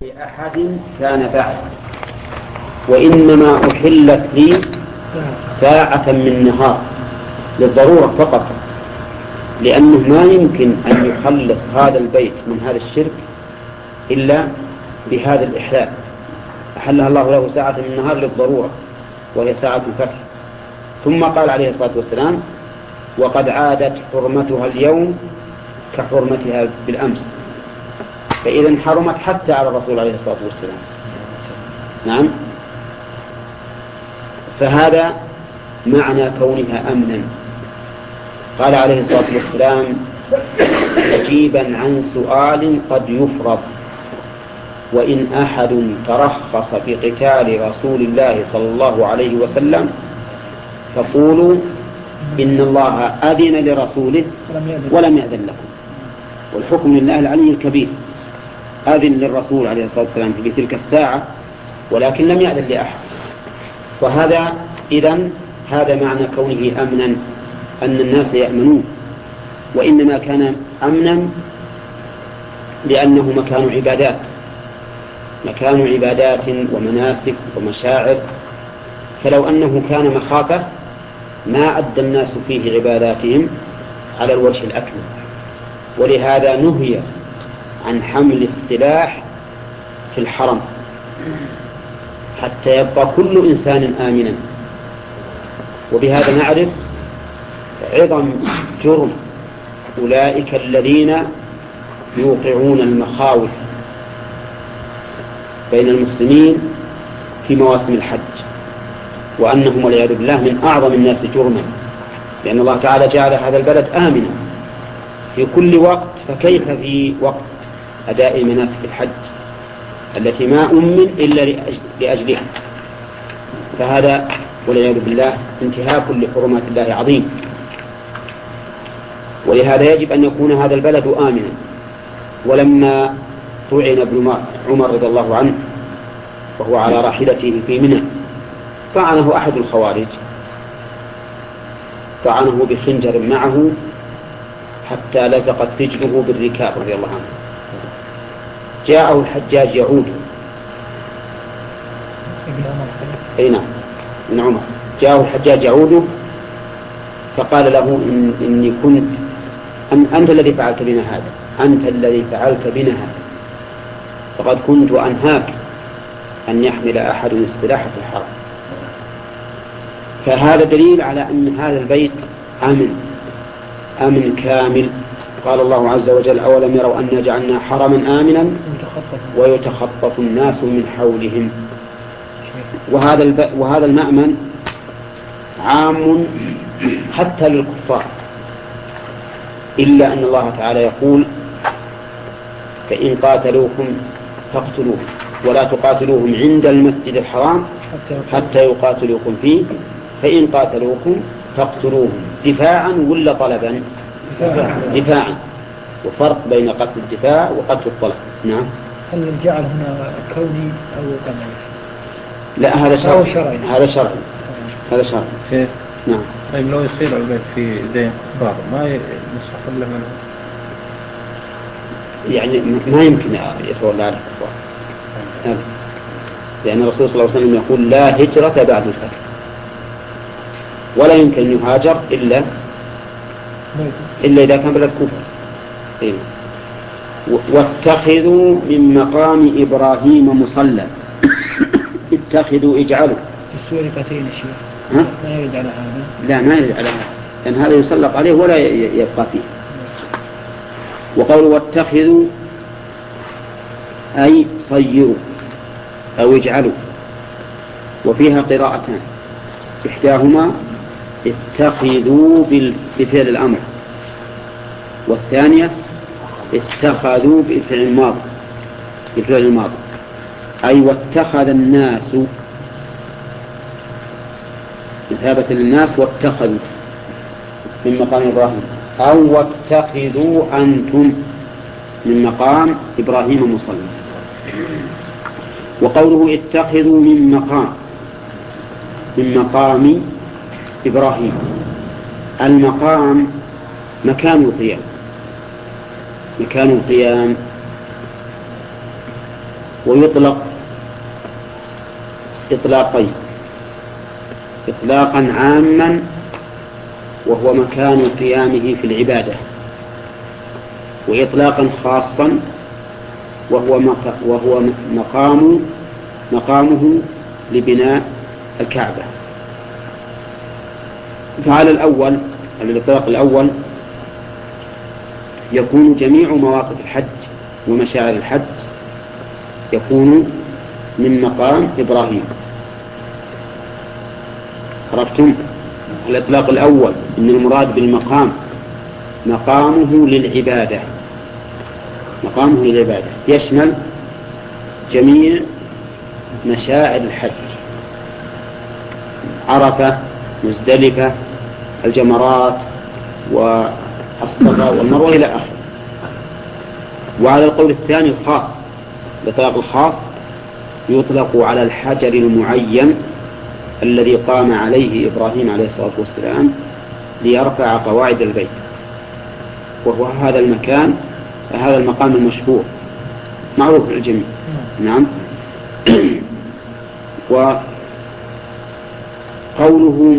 لأحد كان بعد، وإنما أحلت لي ساعة من نهار للضرورة فقط، لأنه ما يمكن أن يخلص هذا البيت من هذا الشرك إلا بهذا الإحلال. أحلها الله له ساعة من النهار للضرورة وهي ساعة الفتح. ثم قال عليه الصلاة والسلام: وقد عادت حرمتها اليوم كحرمتها بالأمس. فإذا حرمت حتى على الرسول عليه الصلاة والسلام. نعم، فهذا معنى كونها أمنا. قال عليه الصلاة والسلام مجيبا عن سؤال قد يفرض: وإن أحد ترخص بقتال رسول الله صلى الله عليه وسلم فقولوا إن الله أذن لرسوله ولم يأذن لكم، والحكم لله العلي الكبير. أذن للرسول عليه الصلاة والسلام في تلك الساعة ولكن لم يأذن لأحد. وهذا إذن هذا معنى كونه أمنا، أن الناس يأمنون، وإنما كان أمنا لأنه مكان عبادات ومناسك ومشاعر. فلو أنه كان مخافة ما أدى الناس فيه عباداتهم على الوجه الأكمل. ولهذا نهي عن حمل السلاح في الحرم حتى يبقى كل إنسان آمنا. وبهذا نعرف عظم جرم أولئك الذين يوقعون المخاوف بين المسلمين في مواسم الحج، وأنهم والعياذ بالله من أعظم الناس جرما، لأن الله تعالى جعل هذا البلد آمنا في كل وقت، فكيف في وقت أداء مناسك الحج التي ما أمن إلا لأجلها؟ فهذا والعياذ بالله انتهاك لحرمات الله عظيم. ولهذا يجب أن يكون هذا البلد آمنا. ولما طعن ابن عمر رضي الله عنه وهو على راحلته في منى طعنه أحد الخوارج، طعنه بخنجر معه حتى لزقت رجله بالركاب رضي الله عنه. جاءه الحجاج يعود، أي نعم من عمر، جاءه الحجاج يعود فقال له إني كنت أنت الذي فعلت بنا هذا، أنت الذي فعلت بنا هذا، فقد كنت أنهاك أن يحمل أحد السلاح في الحرم. فهذا دليل على أن هذا البيت أمن كامل. قال الله عز وجل: أولم يروا أنا جعلنا حرما آمنا ويتخطف الناس من حولهم. وهذا المأمن عام حتى للكفار، إلا أن الله تعالى يقول: فإن قاتلوكم فاقتلوهم ولا تقاتلوهم عند المسجد الحرام حتى يقاتلوكم فيه فإن قاتلوكم فاقتلوهم دفاعا ولا طلبا؟ دفاعا. وفرق بين قتل الدفاع وقتل الطلب. نعم. هل الجعل هنا كوني أو قمري؟ لا، هذا شرعي. هذا شرعي. كيف؟ نعم. طيب لو يصير البيت في دين كفار ما يصح له منه؟ يعني ما يمكن يتولى على الكفار، لأن الرسول صلى الله عليه وسلم يقول: لا هجرة بعد الفتح، ولا يمكن أن يهاجر إلا إذا كان بلد كفر. واتخذوا من مقام إبراهيم مصلى. اتخذوا اجعلوا السورقتين الشيخ ما يرد على هذا. لا، ما يرد على هذا، لأن هذا يسلق عليه ولا يبقى فيه. وقالوا واتخذوا أي صيروا أو اجعلوا. وفيها قراءتان، إحداهما اتخذوا بفعل الأمر، والثانية اتخذوا بفعل الماضي، أي واتخذ الناس، مثابة للناس واتخذوا من مقام إبراهيم، أو واتخذوا أنتم من مقام إبراهيم مصلى. وقوله اتخذوا من مقام إبراهيم، المقام مكان القيام، ويطلق إطلاقين: إطلاقا عاما وهو مكان قيامه في العبادة، وإطلاقا خاصا وهو مقامه لبناء الكعبة. فعلى الأول، على الإطلاق الأول، يكون جميع مواقف الحج ومشاعر الحج يكون من مقام إبراهيم. عرفتم؟ الإطلاق الأول إن المراد بالمقام مقامه للعبادة، مقامه للعبادة يشمل جميع مشاعر الحج: عرفة، مزدلفة، الجمرات، والصفا والمروة إلى آخره. وعلى القول الثاني الخاص، الإطلاق الخاص يطلق على الحجر المعين الذي قام عليه إبراهيم عليه الصلاة والسلام ليرفع قواعد البيت، وهو هذا المكان، هذا المقام المشهور معروف للجميع. نعم. وقوله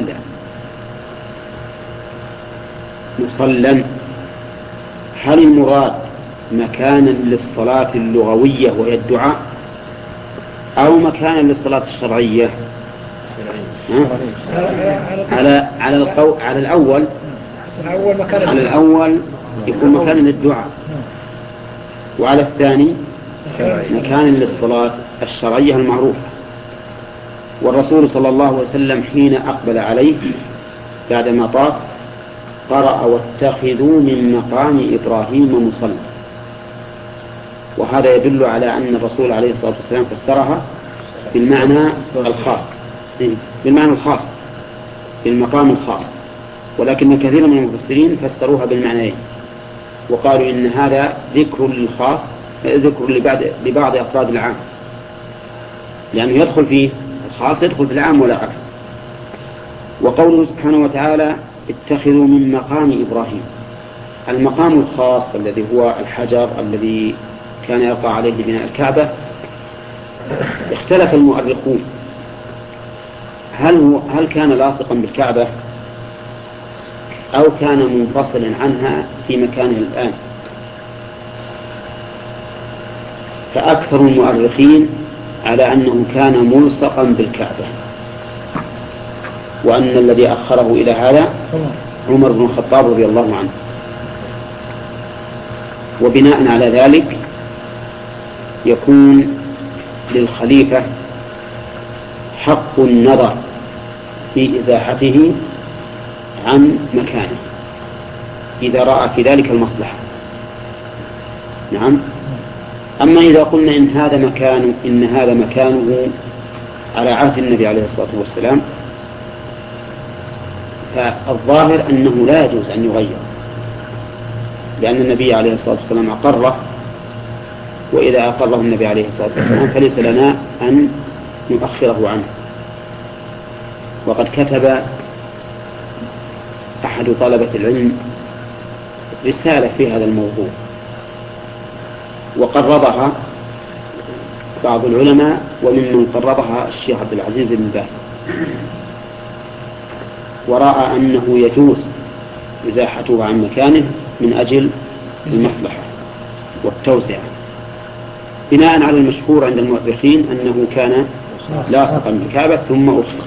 مصلى، هل المراد مكانا للصلاة اللغوية وهي الدعاء، أو مكانا للصلاة الشرعية؟ على الأول يكون مكانا للدعاء، وعلى الثاني مكانا للصلاة الشرعية المعروفة. والرسول صلى الله عليه وسلم حين أقبل عليه بعدما طاف قرأ: واتخذوا من مقام إبراهيم مصلى. وهذا يدل على أن الرسول عليه الصلاة والسلام فسرها بالمعنى الخاص، بالمقام الخاص، ولكن كثير من المفسرين فسروها بالمعنيين، وقالوا إن هذا ذكر للخاص، ذكر لبعض أفراد العام، لأنه يدخل فيه الخاص يدخل في العام ولا عكس. وقوله سبحانه وتعالى: اتخذوا من مقام إبراهيم، المقام الخاص الذي هو الحجر الذي كان يقع عليه بناء الكعبة، اختلف المؤرخون هل كان لاصقا بالكعبة أو كان منفصلا عنها في مكانه الآن. فأكثر المؤرخين على أنه كان ملصقا بالكعبة، وأن الذي أخره إلى هذا عمر بن الخطاب رضي الله عنه. وبناء على ذلك يكون للخليفة حق النظر في إزاحته عن مكانه إذا رأى في ذلك المصلحة. نعم. أما إذا قلنا إن هذا مكانه على عهد النبي عليه الصلاة والسلام، فالظاهر أنه لا يجوز أن يغير، لأن النبي عليه الصلاة والسلام أقره، وإذا أقره النبي عليه الصلاة والسلام فليس لنا أن نؤخره عنه. وقد كتب أحد طلبة العلم رسالة في هذا الموضوع وقرضها بعض العلماء، وممن قرضها الشيخ عبد العزيز بن باز، ورأى أنه يجوز إزاحته عن مكانه من أجل المصلحة والتوسعة، بناء على المشهور عند المؤرخين أنه كان لاصقا بالكعبة ثم أخر.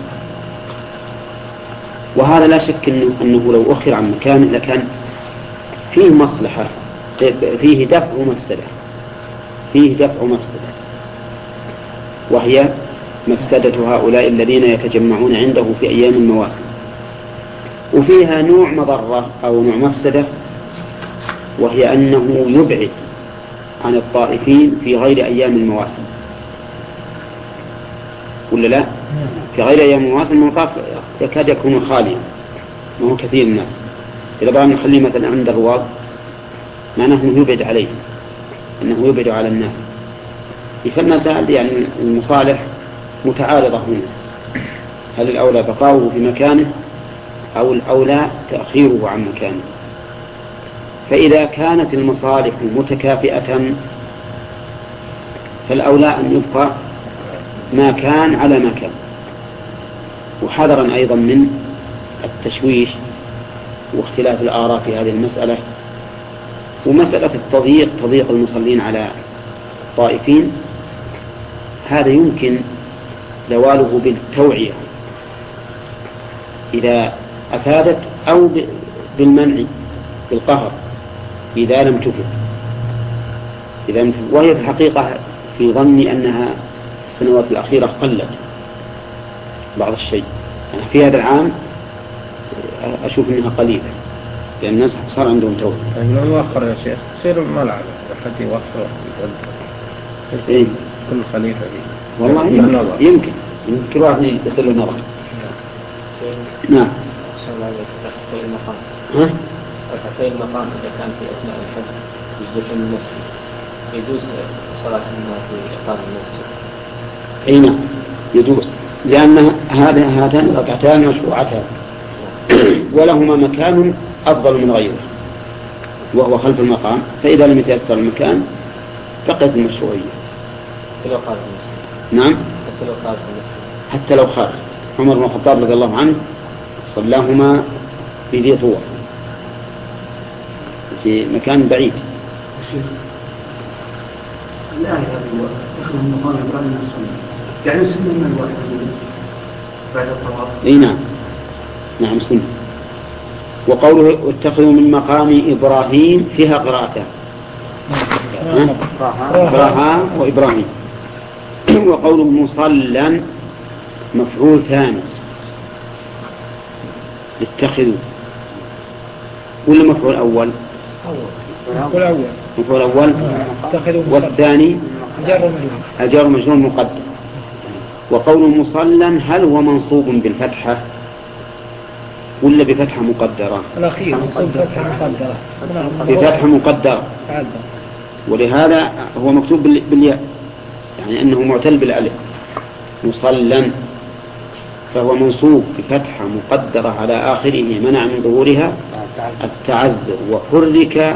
وهذا لا شك أنه لو أخر عن مكانه لكان فيه مصلحة، فيه دفع مفسدة، وهي مفسدة هؤلاء الذين يتجمعون عنده في أيام المواسم، وفيها نوع مضرة أو نوع مفسدة، وهي أنه يبعد عن الطائفين في غير أيام المواسم، ولا لا؟ في غير أيام المواسم المطاف يكاد يكون خاليا، ما هو كثير الناس. إذا بقى نخليه مثلا عند الرواض معناه أنه يبعد عليه، أنه يبعد على الناس. فالمسائل يعني المصالح متعارضة هنا، هل الأولى بقاؤه في مكانه أو الأولى تأخيره عن مكانه؟ فإذا كانت المصالح متكافئة فالأولى أن يبقى ما كان على ما كان، وحذرا أيضا من التشويش واختلاف الآراء في هذه المسألة. ومسألة تضييق المصلين على الطائفين، هذا يمكن زواله بالتوعية إذا أفادت، أو بالمنع بالقهر إذا لم تفد. وهي في الحقيقة في ظني أنها في السنوات الأخيرة قلت بعض الشيء، يعني في هذا العام أشوف أنها قليلة، لأن الناس صار عندهم توبة. لو يوخر يا شيخ يصير الملعب حتى يوخر إيه؟ كل خليفة والله يمكن كل واحد يصير له نظر. نعم. ركعتي المقام إذا كان في أثناء الحج يجلس المسجد يجوز صلاة الناس في إقامة المسجد. أي نعم يجوز، لأن هاتان ركعتان مشروعتان ولهما مكان أفضل من غيره وهو خلف المقام، فإذا لم يتيسر المكان بقيت المشروعية. حتى لو خارج المسجد. نعم حتى لو خارج المسجد. حتى لو خارج. عمر بن الخطاب رضي الله عنه صلاهما في ذي طوى في مكان بعيد. لا يخلو المقام يقال من السنة، يعني سنة من الواحد بعد الطواف. اي نعم سنة. وقوله واتخذوا من مقام إبراهيم فيها قراءتان، إبراهام وإبراهيم. وقوله مصلى مفعول ثاني اتخذوا، ولا مفعول أول؟ مفعول أول. والثاني الجار مجرور مقدر. وقول مصلى هل هو منصوب بالفتحة ولا بفتحة مقدرة؟ الأخير بفتحة مقدرة، ولهذا هو مكتوب بالياء، يعني أنه معتل بالألف. مصلى فهو منصوب بفتحة مقدرة على آخره منع من ظهورها التعذر، وحرك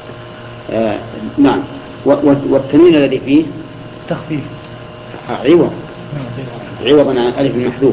نعم. والتنوين الذي فيه تخفيف عوضا عن ألف المحذوف.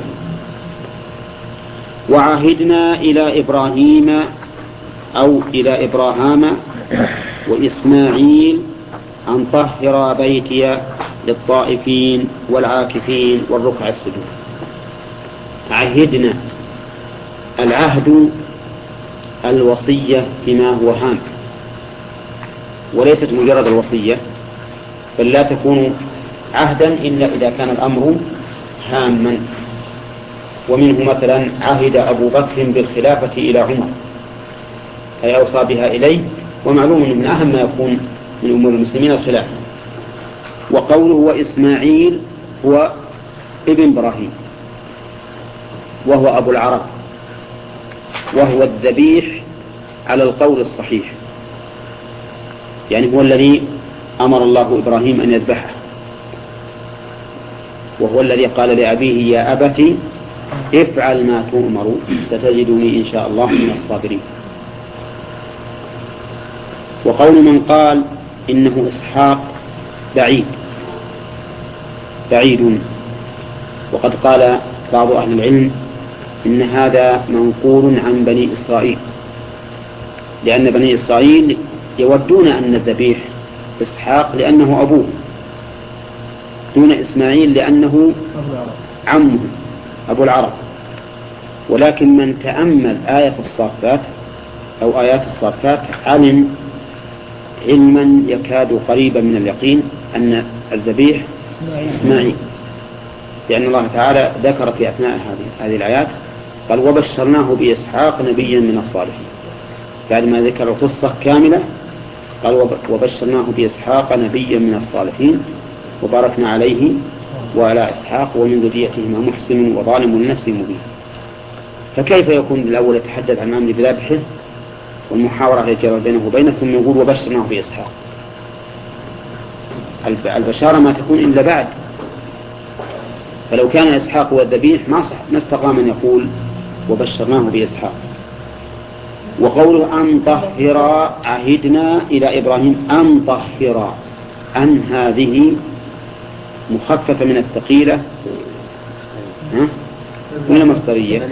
وعهدنا إلى إبراهيم أو إلى إبراهام وإسماعيل أن طهر بيتي للطائفين والعاكفين والركع السجود. عهدنا، العهد الوصية بما هو هام، وليست مجرد الوصية، بل لا تكون عهدا إلا إذا كان الأمر هاما. ومنه مثلا عهد أبو بكر بالخلافة إلى عمر، أي أوصى بها إليه، ومعلوم أنه من أهم ما يكون من أمور المسلمين الخلافة. وقوله وإسماعيل هو ابن إبراهيم وهو أبو العرب، وهو الذبيح على القول الصحيح، يعني هو الذي أمر الله إبراهيم أن يذبحه، وهو الذي قال لأبيه يا أبت افعل ما تؤمر ستجدني إن شاء الله من الصابرين. وقول من قال إنه إسحاق بعيد، وقد قال بعض أهل العلم إن هذا منقول عن بني إسرائيل، لأن بني إسرائيل يودون أن الذبيح إسحاق لأنه أبوه، دون إسماعيل لأنه عمه أبو العرب. ولكن من تأمل آية الصافات أو آيات الصافات علم علما يكاد قريبا من اليقين أن الذبيح إسماعيل، لأن الله تعالى ذكر في أثناء هذه الآيات قال وبشرناه بإسحاق نبيا من الصالحين، بعد ما ذكر القصة كاملة قال وبشرناه بإسحاق نبيا من الصالحين وباركنا عليه وعلى إسحاق ومن ذريتهما محسن وظالم لنفسه مبين. فكيف يكون الأول يتحدث عن أمر بذبحه والمحاورة التي جرت بينه وبينه ثم يقول وبشرناه بإسحاق؟ البشارة ما تكون إلا بعد، فلو كان إسحاق هو الذبيح ما استقام أن يقول وبشرناه بإسحاق. وقوله أن طهر عهدنا إلى إبراهيم أن طهر، أن هذه مخففة من الثقيلة ولا مصدرية؟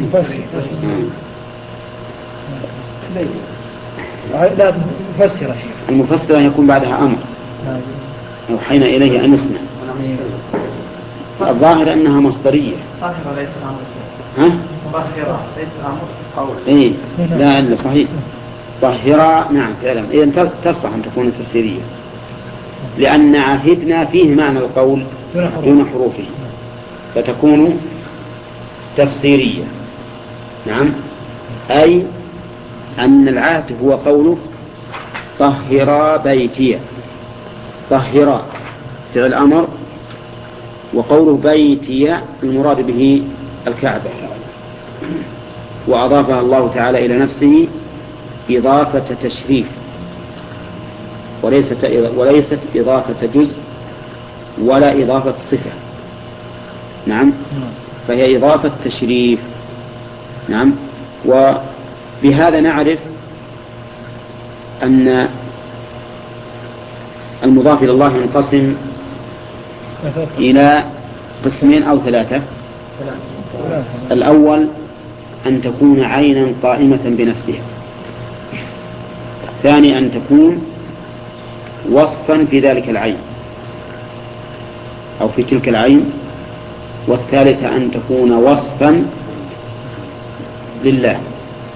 لا مفسرة شيخ. المفسرة يكون بعدها أمر أوحينا إليه أن يصنع. الظاهر أنها مصدرية. طاهرة ليس أمر. طاهرة ليس أمر قول. إيه لا صحيح. طاهرة نعم فعلا. إذن تصح أن تكون تفسيرية لأن عهدنا فيه معنى القول دون حروفه فتكون تفسيرية. نعم أي أن العهد هو قوله طهرا بيتي. طهرا فعل أمر وقوله بيتي المراد به الكعبة وأضافها الله تعالى إلى نفسه إضافة تشريف وليست إضافة جزء ولا إضافة صفة. نعم فهي إضافة تشريف. نعم وبهذا نعرف أن المضاف إلى الله ينقسم إلى قسمين أو ثلاثة. الأول أن تكون عينا قائمة بنفسها. الثاني أن تكون وصفا في ذلك العين أو في تلك العين. والثالثة أن تكون وصفا لله.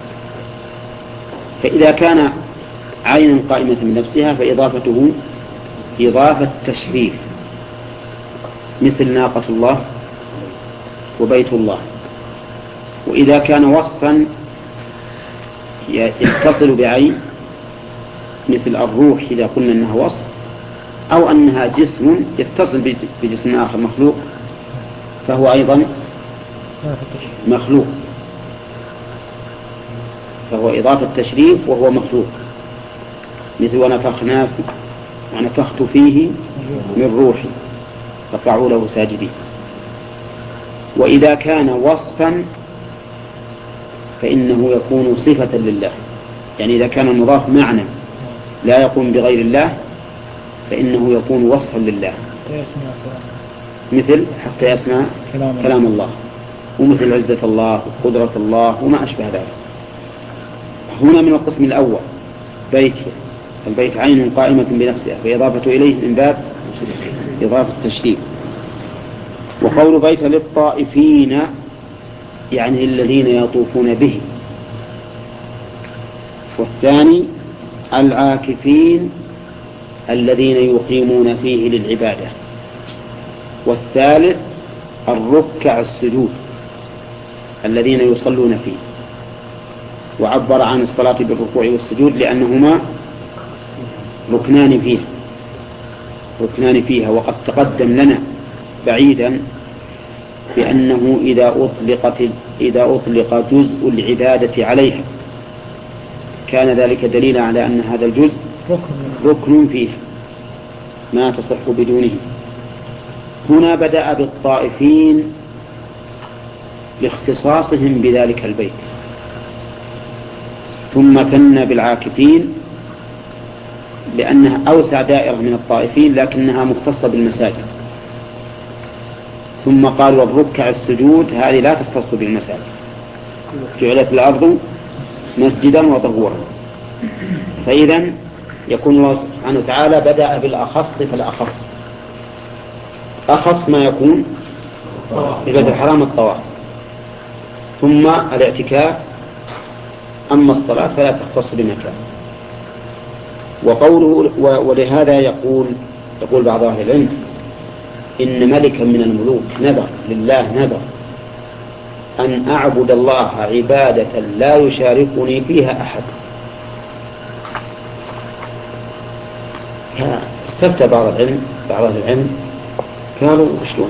فإذا كان عينا قائمة بنفسها فإضافته إضافة تشريف مثل ناقة الله وبيت الله. وإذا كان وصفا يتصل بعين مثل الروح إذا قلنا أنها وصف أو أنها جسم يتصل بجسم آخر مخلوق فهو أيضا مخلوق. فهو إضافة تشريف وهو مخلوق مثل ونفخت فيه من روحي فقعوا له ساجدين. وإذا كان وصفا فإنه يكون صفة لله. يعني إذا كان المضاف معنى لا يقوم بغير الله فإنه يكون وصفا لله مثل حتى يسمع كلام الله ومثل عزة الله وقدرة الله وما أشبه ذلك. هنا من القسم الأول بيتي. البيت عين قائمة بنفسها فإضافة إليه من باب إضافة التشريف. وقول بيت للطائفين يعني الذين يطوفون به. والثاني العاكفين الذين يقيمون فيه للعبادة. والثالث الركع السجود الذين يصلون فيه. وعبر عن الصلاة بالركوع والسجود لأنهما ركنان فيها. وقد تقدم لنا بعيدا بأنه إذا أطلق جزء العبادة عليها كان ذلك دليلا على أن هذا الجزء ركن فيه ما تصح بدونه. هنا بدأ بالطائفين لاختصاصهم بذلك البيت ثم ثنى بالعاكفين لأنها أوسع دائرة من الطائفين لكنها مختصة بالمساجد. ثم قال والركع السجود هذه لا تختص بالمساجد جعلت الأرض مسجدا وطهورا. فإذا يكون الله سبحانه وتعالى بدأ بالأخص فالأخص. أخص ما يكون في بيت الحرام الطواف ثم الاعتكاف. أما الصلاة فلا تختص بمكان. وقوله ولهذا يقول بعض أهل العلم إن ملكا من الملوك نذر لله نذر أن أعبد الله عبادة لا يشاركني فيها أحد. استفتى بعض أهل العلم قالوا شلون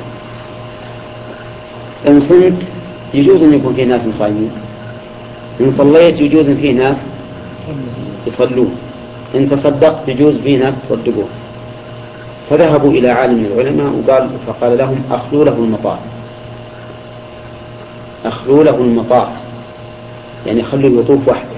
إن صمت يجوز أن يكون فيه ناس صايمين، إن صليت يجوز أن فيه ناس يصلون، إن تصدقت يجوز فيه ناس تصدقون. فذهبوا إلى عالم من العلماء فقال لهم أخلوا له المطاف يعني خلوا يطوف وحده.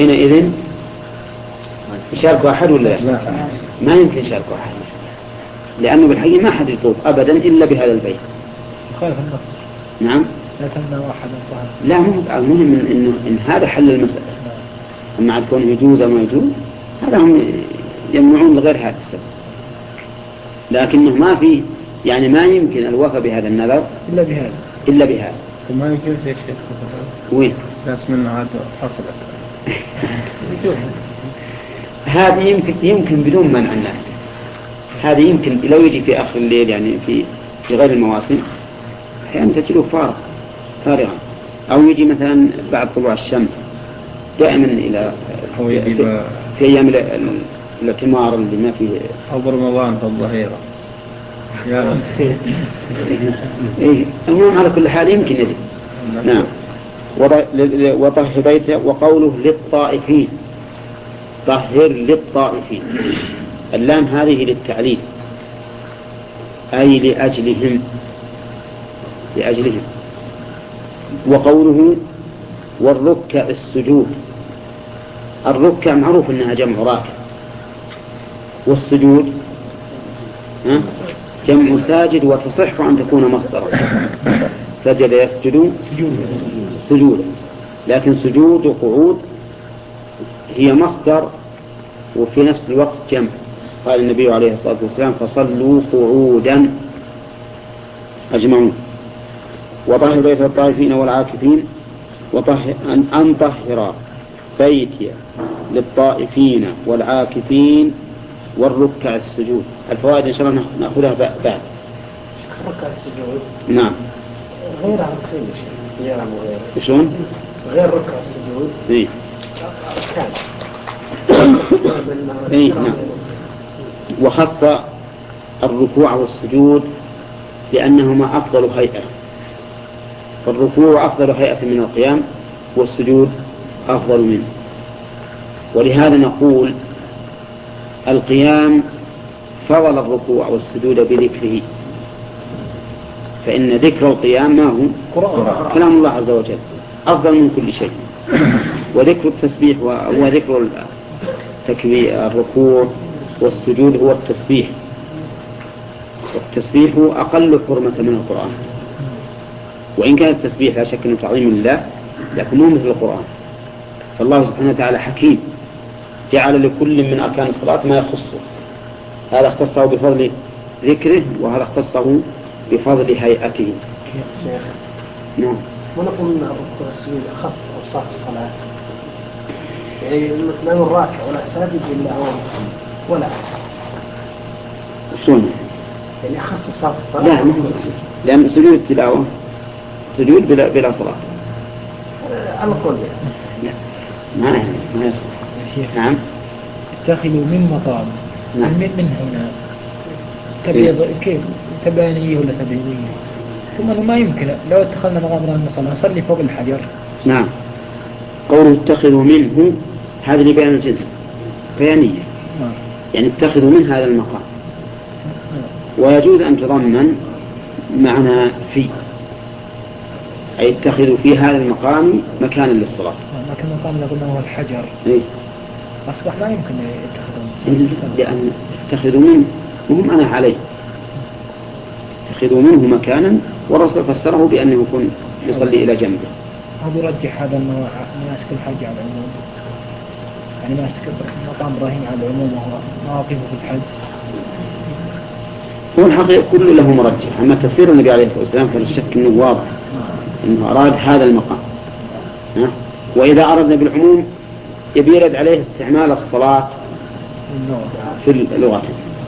وحينئذ يشارك أحد ولا لا؟ ما يمكن يشارك أحد لأنه بالحقيقة ما حد يطوف أبدا إلا بهذا البيت. خالف النص. نعم. لا تمنع واحد طهر. لا مو المهم إن هذا حل المسألة. أما عاد كونه يجوز أو ما يجوز هذا هم يمنعون لغير هذا السبب. لكنه ما في يعني ما يمكن الوفاء بهذا النذر إلا بهذا. وما يجوز يا شيخ. وين؟ ناس منه عاد حصلت. هذه يمكن بدون منع الناس. هذه يمكن لو يجي في آخر الليل يعني في غير المواسم أحيانا تجده فارغا أو يجي مثلا بعد طلوع الشمس دائما إلى في أيام الاعتمار اللي ما فيه أو برمضان في الظهيرة. إيه المهم على كل حال يمكن يجي. نعم. وطهر بيته. وقوله للطائفين طهر للطائفين اللام هذه للتعليل أي لأجلهم. وقوله والركع السجود. الركع معروف أنها جمع راكع والسجود جمع ساجد وتصح أن تكون مصدرا. سجد يسجد سجودا لكن سجود وقعود هي مصدر وفي نفس الوقت جمع. قال النبي عليه الصلاة والسلام فصلوا قعودا أجمعون. وطهر بيت الطائفين والعاكفين أن طهر بيتي للطائفين والعاكفين والركع السجود. الفوائد إن شاء الله نأخذها بعد. ركع السجود نعم غير عن خير شلون؟ غير ركع السجود. إيه. إيه نعم. وخص الركوع والسجود لأنهما أفضل هيئة. فالركوع أفضل هيئة من القيام والسجود أفضل منه. ولهذا نقول القيام فضل الركوع والسجود بذكره. فإن ذكر القيام ما هو كلام الله عز وجل أفضل من كل شيء. وذكر التسبيح وذكر تكبير الركوع والسجود هو التسبيح. والتسبيح أقل حرمة من القرآن. وإن كان التسبيح لا شك أنه تعظيم لله لكنه مثل القرآن. فالله سبحانه وتعالى حكيم جعل لكل من أركان الصلاة ما يخصه. هذا اختصه بفضل ذكره وهذا اختصه بفضل هيئته. نعم. ونقول أن الركوع والسجود أخص أوصاف الصلاة يعني لا الراكع ولا ساجد إلا هو ولا شلون؟ يعني أخص أوصاف الصلاة. لا لأن سجود التلاوة سجود بلا صلاة. على قول لا ما يصح. نعم. اتخذوا من مقام. نعم. من هنا تبيض كيف تبانيه ولا تبيضيه ثم ما يمكن لو اتخذنا مقام المصلى نصلي فوق الحجر. نعم. قوله اتخذوا منه هذا لبيان الجنس بيانية. يعني اتخذوا من هذا المقام. ويجوز أن تضمن معنى في أي اتخذوا في هذا المقام مكانا للصلاة. لكن المقام اللي قلنا هو الحجر. إيه؟ أصبح لا يمكن يتخذون. لأن اتخذوا منه وهم أنا عليه. اتخذوا منه مكانا والرسول فسره بأنه يكون يصلي إلى جنبه. هو يرجح هذا أنه مناسك الحج على العموم. يعني مناسك مقام إبراهيم على العموم وهو مواقفه في الحج. هو الحقيقة كله له مرجح. أما تفسير النبي عليه الصلاة والسلام فلا شك أنه واضح أنه أراد هذا المقام. وإذا أردنا بالعموم يبي يرد عليه استعمال الصلاة في اللغة.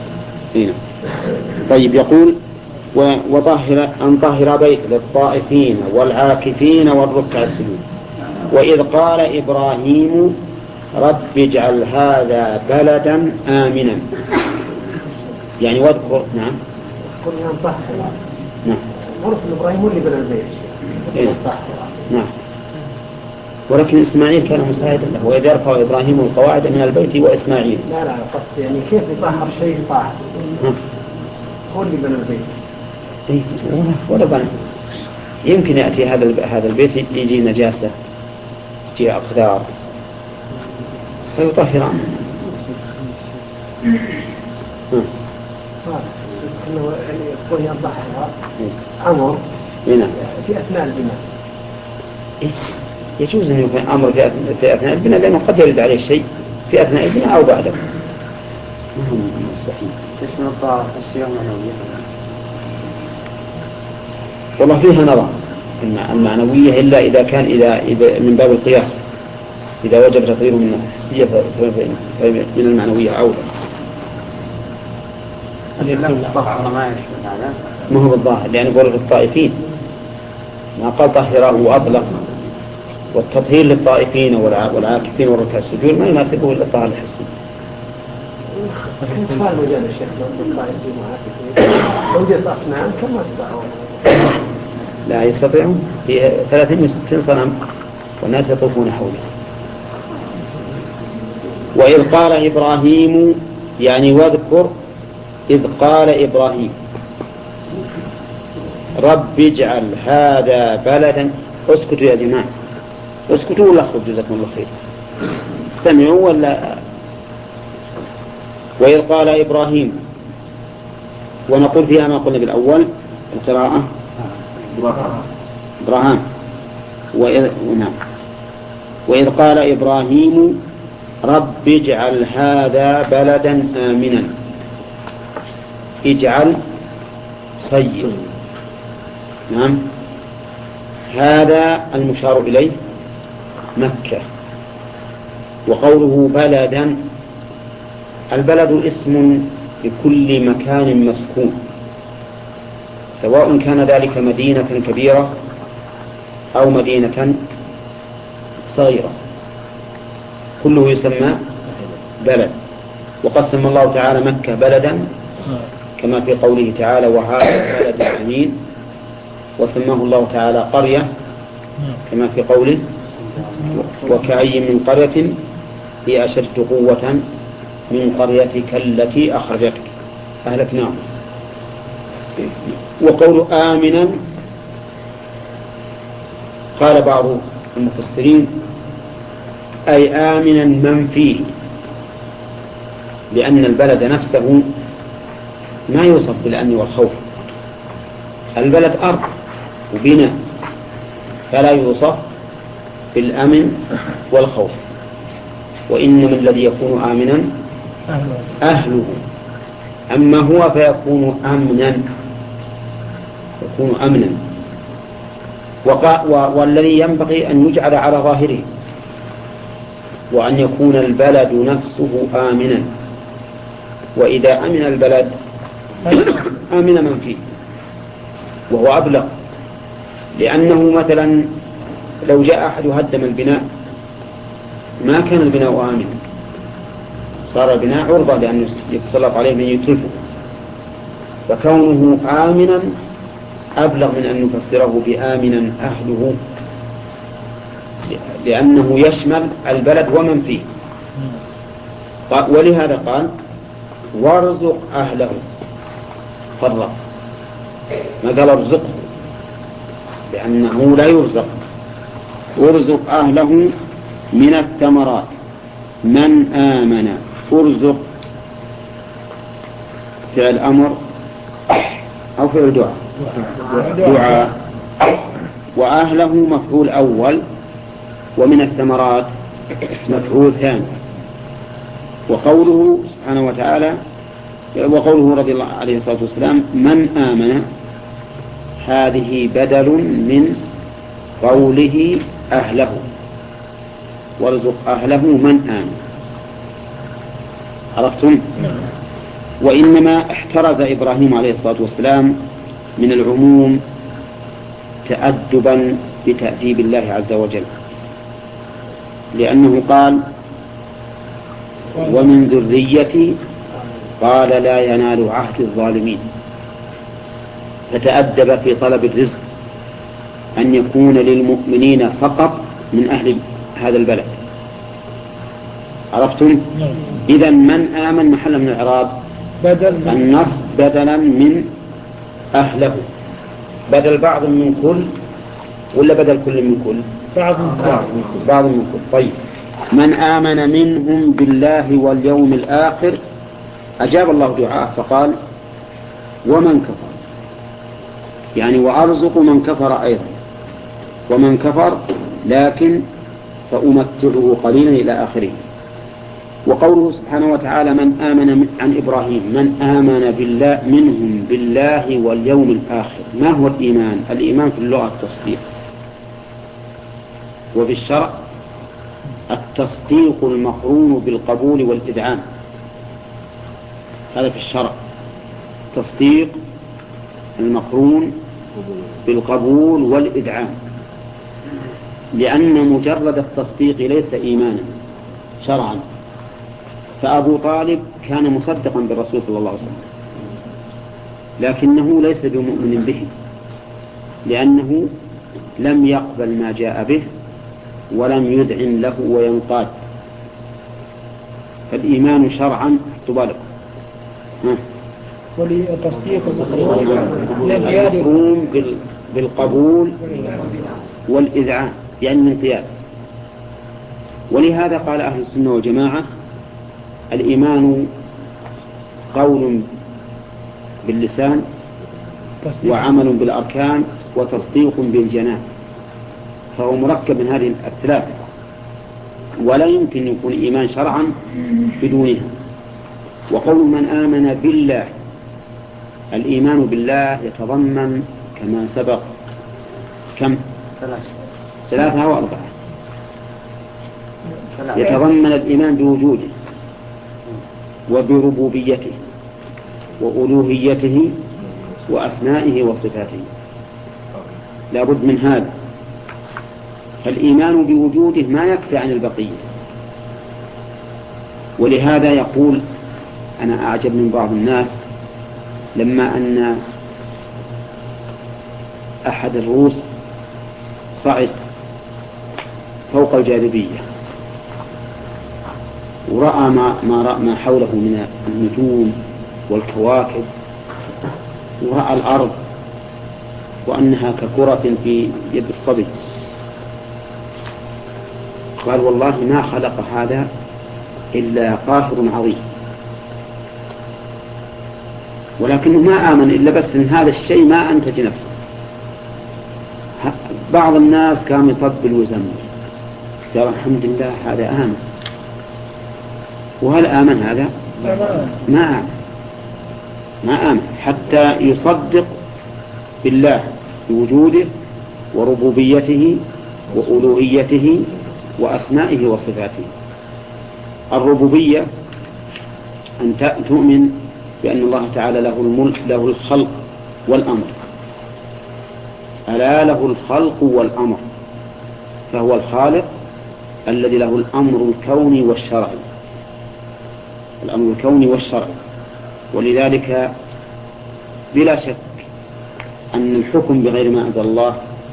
طيب يقول وطهر أن طهر بيت للطائفين والعاكفين والركع السجود. وإذ قال إبراهيم رب اجعل هذا بلدا آمنا يعني واذكر. نعم. قلنا طهر. نعم. ورث إبراهيم اللي بنى البيت. نعم. ولكن إسماعيل كان مساعدا له وإذ يرفع إبراهيم القواعد من البيت وإسماعيل. لا قصد يعني كيف يطهر شيء طاهر. هو اللي بنى البيت. إيه ولا بنى. يمكن يأتي هذا البيت يجي نجاسة يجي أقدار فيطهر عنه. انه يكون يضحها امر في اثناء البناء. يجوز ان يكون امر في اثناء البناء، لانه قد يرد عليه شيء في اثناء البناء او بعده. مستحيل. ايش من الطاعة الصيام معنوية؟ والله فيها نظر المعنوية، إلا إذا كان إذا من باب القياس، إذا وجب تطهيره من الحسية فمن المعنوية أولى. ما هو بالظاهر، لأن قول الطائفين ما قال طهره وأطلق، والتطهير للطائفين والعاكفين والركع السجود ما يناسبه إلا الطهر الحسي. قال مجال الشيخ لو جاءت أصنام كما استطاعوا لا يستطيعون، في 360 صنم والناس يطوفون حوله. وإذ قال إبراهيم، يعني واذكر إذ قال إبراهيم رب اجعل هذا بلدا. اسكتوا يا جماعة، اسكتوا ولا اخرجوا جزاكم الله خير، استمعوا ولا. وإذ قال إبراهيم، ونقول فيها ما قلنا بالأول القراءة إبراهام. وإذ قال إبراهيم رب اجعل هذا بلدا آمنا. اجعل صير، نعم، هذا المشار إليه مكة. وقوله بلدا، البلد اسم لكل مكان مسكون، سواء كان ذلك مدينة كبيرة أو مدينة صغيرة، كله يسمى بلد. وقد سمى الله تعالى مكة بلدا كما في قوله تعالى وهذا بلد أمين، وسماه الله تعالى قرية كما في قوله وكأي من قرية هي أشد قوة من قريتك التي أخرجتك أهلكناهم. وقول آمنا، قال بعض المفسرين أي آمنا من فيه، لأن البلد نفسه ما يوصف بالأمن والخوف، البلد أرض وبناء، فلا يوصف بالأمن والخوف، وإنما الذي يكون آمنا أهله، أما هو فيكون أمنا، يكون أمنا. والذي ينبغي أن يجعل على ظاهره، وأن يكون البلد نفسه آمنا، وإذا أمن البلد آمن من فيه، وهو أبلغ، لأنه مثلا لو جاء أحد هدم البناء ما كان البناء آمنا، صار البناء عرضة لأن يتسلط عليه من يتلفه، فكونه آمنا أبلغ من أن نفسره بآمنا أهله، لأنه يشمل البلد ومن فيه. ولهذا قال وارزق أهله، فرق، ما قال ارزقه لأنه لا يرزق، ارزق أهله من الثمرات من آمن. ارزق فعل أمر أو فعل دعاء، وأهله مفعول أول، ومن الثمرات مفعول ثاني. وقوله سبحانه وتعالى، وقوله رضي الله عليه الصلاة والسلام من آمن، هذه بدل من قوله أهله، وارزق أهله من آمن. عرفتم؟ وإنما احترز إبراهيم عليه الصلاة والسلام من العموم تأدبا بتأديب الله عز وجل، لأنه قال ومن ذريتي، قال لا ينال عهد الظالمين، فتأدب في طلب الرزق أن يكون للمؤمنين فقط من أهل هذا البلد. عرفتم؟ إذا من آمن محل من الإعراب النص بدلا من أهله، بدل بعض من كل ولا بدل كل من كل؟ بعض من كل. طيب، من آمن منهم بالله واليوم الآخر، أجاب الله دعاءه فقال ومن كفر، يعني وأرزق من كفر أيضا، ومن كفر لكن فأمتعه قليلا إلى آخره. وقوله سبحانه وتعالى من آمن عن إبراهيم من آمن بالله منهم بالله واليوم الآخر. ما هو الإيمان؟ الإيمان في اللغة التصديق، وفي الشرع التصديق المقرون بالقبول والإذعان. هذا في الشرع تصديق المقرون بالقبول والإذعان، لأن مجرد التصديق ليس إيمانا شرعا. فأبو طالب كان مصدقا بالرسول صلى الله عليه وسلم، لكنه ليس بمؤمن به، لأنه لم يقبل ما جاء به ولم يذعن له وينقاد. فالإيمان شرعا طبالك ولتصديق المقرون بالقبول والإذعان، يعني الانقياد. ولهذا قال أهل السنة والجماعة الإيمان قول باللسان وعمل بالأركان وتصديق بالجنان، فهو مركب من هذه الثلاثة، ولا يمكن يكون إيمان شرعا بدونها. وقول من آمن بالله، الإيمان بالله يتضمن كما سبق كم؟ 3 أو 4. يتضمن الإيمان بوجوده وبربوبيته وألوهيته وأسمائه وصفاته، لا بد من هذا. فالإيمان بوجوده ما يكفي عن البقية. ولهذا يقول أنا أعجب من بعض الناس لما أن أحد الروس صعد فوق الجاذبية ورأى ما حوله من النجوم والكواكب، ورأى الأرض وأنها ككرة في يد الصبي، قال والله ما خلق هذا إلا قاهر عظيم. ولكنه ما آمن إلا بس إن هذا الشيء ما أنتج نفسه. بعض الناس كان يطبل ويزمر، قال الحمد لله هذا آمن. وهل آمن هذا؟ ما آمن حتى يصدق بالله بوجوده وربوبيته وألوهيته وأسمائه وصفاته. الربوبية أن تؤمن بأن الله تعالى له الملك، له الخلق والأمر. ألا له الخلق والأمر، فهو الخالق الذي له الأمر الكوني والشرعي، الأمر الكوني والشرعي. ولذلك بلا شك أن الحكم بغير ما أنزل الله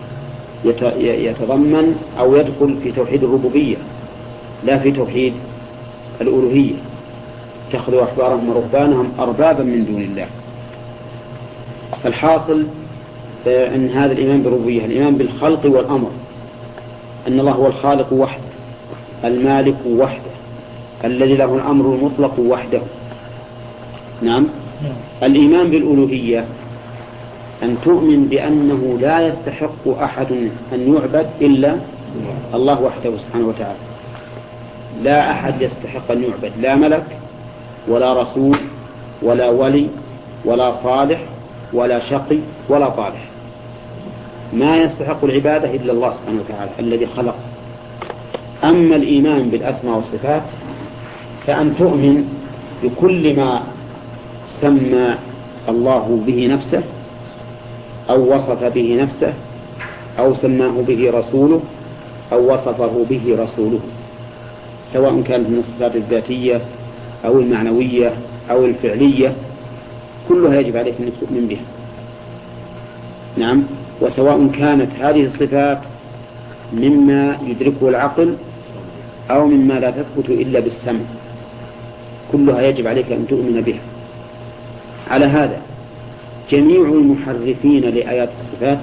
يتضمن أو يدخل في توحيد الربوبية لا في توحيد الألوهية. اتخذوا أحبارهم ورهبانهم أربابا من دون الله. فالحاصل أن هذا الإيمان بالربوبية الإيمان بالخلق والأمر، أن الله هو الخالق وحده، المالك وحده، الذي له الأمر المطلق وحده. نعم. الإيمان بالألوهية أن تؤمن بأنه لا يستحق أحد أن يعبد إلا الله وحده سبحانه وتعالى. لا أحد يستحق أن يعبد، لا ملك ولا رسول ولا ولي ولا صالح ولا شقي ولا طالح. ما يستحق العبادة إلا الله سبحانه وتعالى الذي خلق. أما الإيمان بالأسماء والصفات فأن تؤمن بكل ما سمى الله به نفسه أو وصف به نفسه أو سماه به رسوله أو وصفه به رسوله، سواء كانت من الصفات الذاتية أو المعنوية أو الفعلية، كلها يجب عليك أن تؤمن بها. نعم. وسواء كانت هذه الصفات مما يدركه العقل أو مما لا تثبت إلا بالسمع، كلها يجب عليك أن تؤمن بها. على هذا جميع المحرفين لآيات الصفات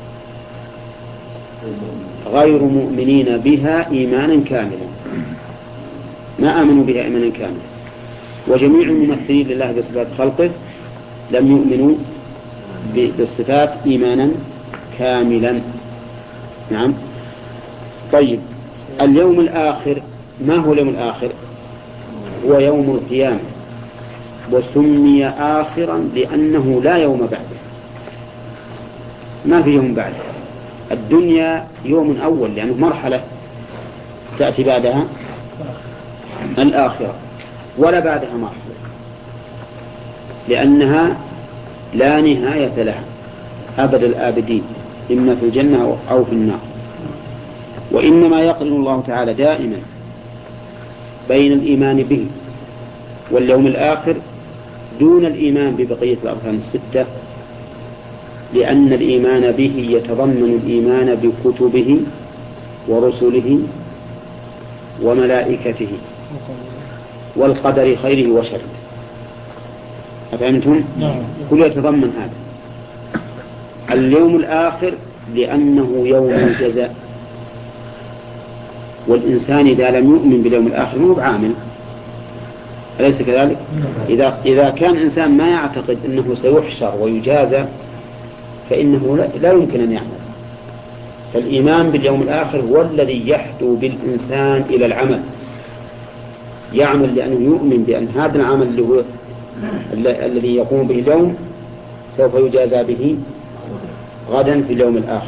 غير مؤمنين بها إيمانا كاملا، ما آمنوا بها إيمانا كاملا. وجميع الممثلين لله بصفات خلقه لم يؤمنوا بالصفات إيمانا كاملا. نعم. طيب، اليوم الآخر، ما هو اليوم الآخر؟ هو يوم القيامة، وسمي آخرا لأنه لا يوم بعده، ما في يوم بعده. الدنيا يوم أول لأنه مرحلة تأتي بعدها الآخرة، ولا بعدها مرحلة لأنها لا نهاية لها أبد الآبدين، إما في الجنة أو في النار. وإنما يقرن الله تعالى دائما بين الإيمان به واليوم الآخر دون الإيمان ببقية الأركان الستة، لأن الإيمان به يتضمن الإيمان بكتبه ورسله وملائكته والقدر خيره وشره. أفهمتم؟ كل يتضمن هذا. اليوم الآخر لأنه يوم الجزاء، والإنسان إذا لم يؤمن باليوم الآخر هو بعامل، أليس كذلك؟ إذا كان إنسان ما يعتقد أنه سيحشر ويجازى فإنه لا يمكن أن يعمل. فالإيمان باليوم الآخر هو الذي يحدو بالإنسان إلى العمل، يعمل لأنه يؤمن بأن هذا العمل اللي هو الذي يقوم به اليوم سوف يجازى به غدا في اليوم الآخر.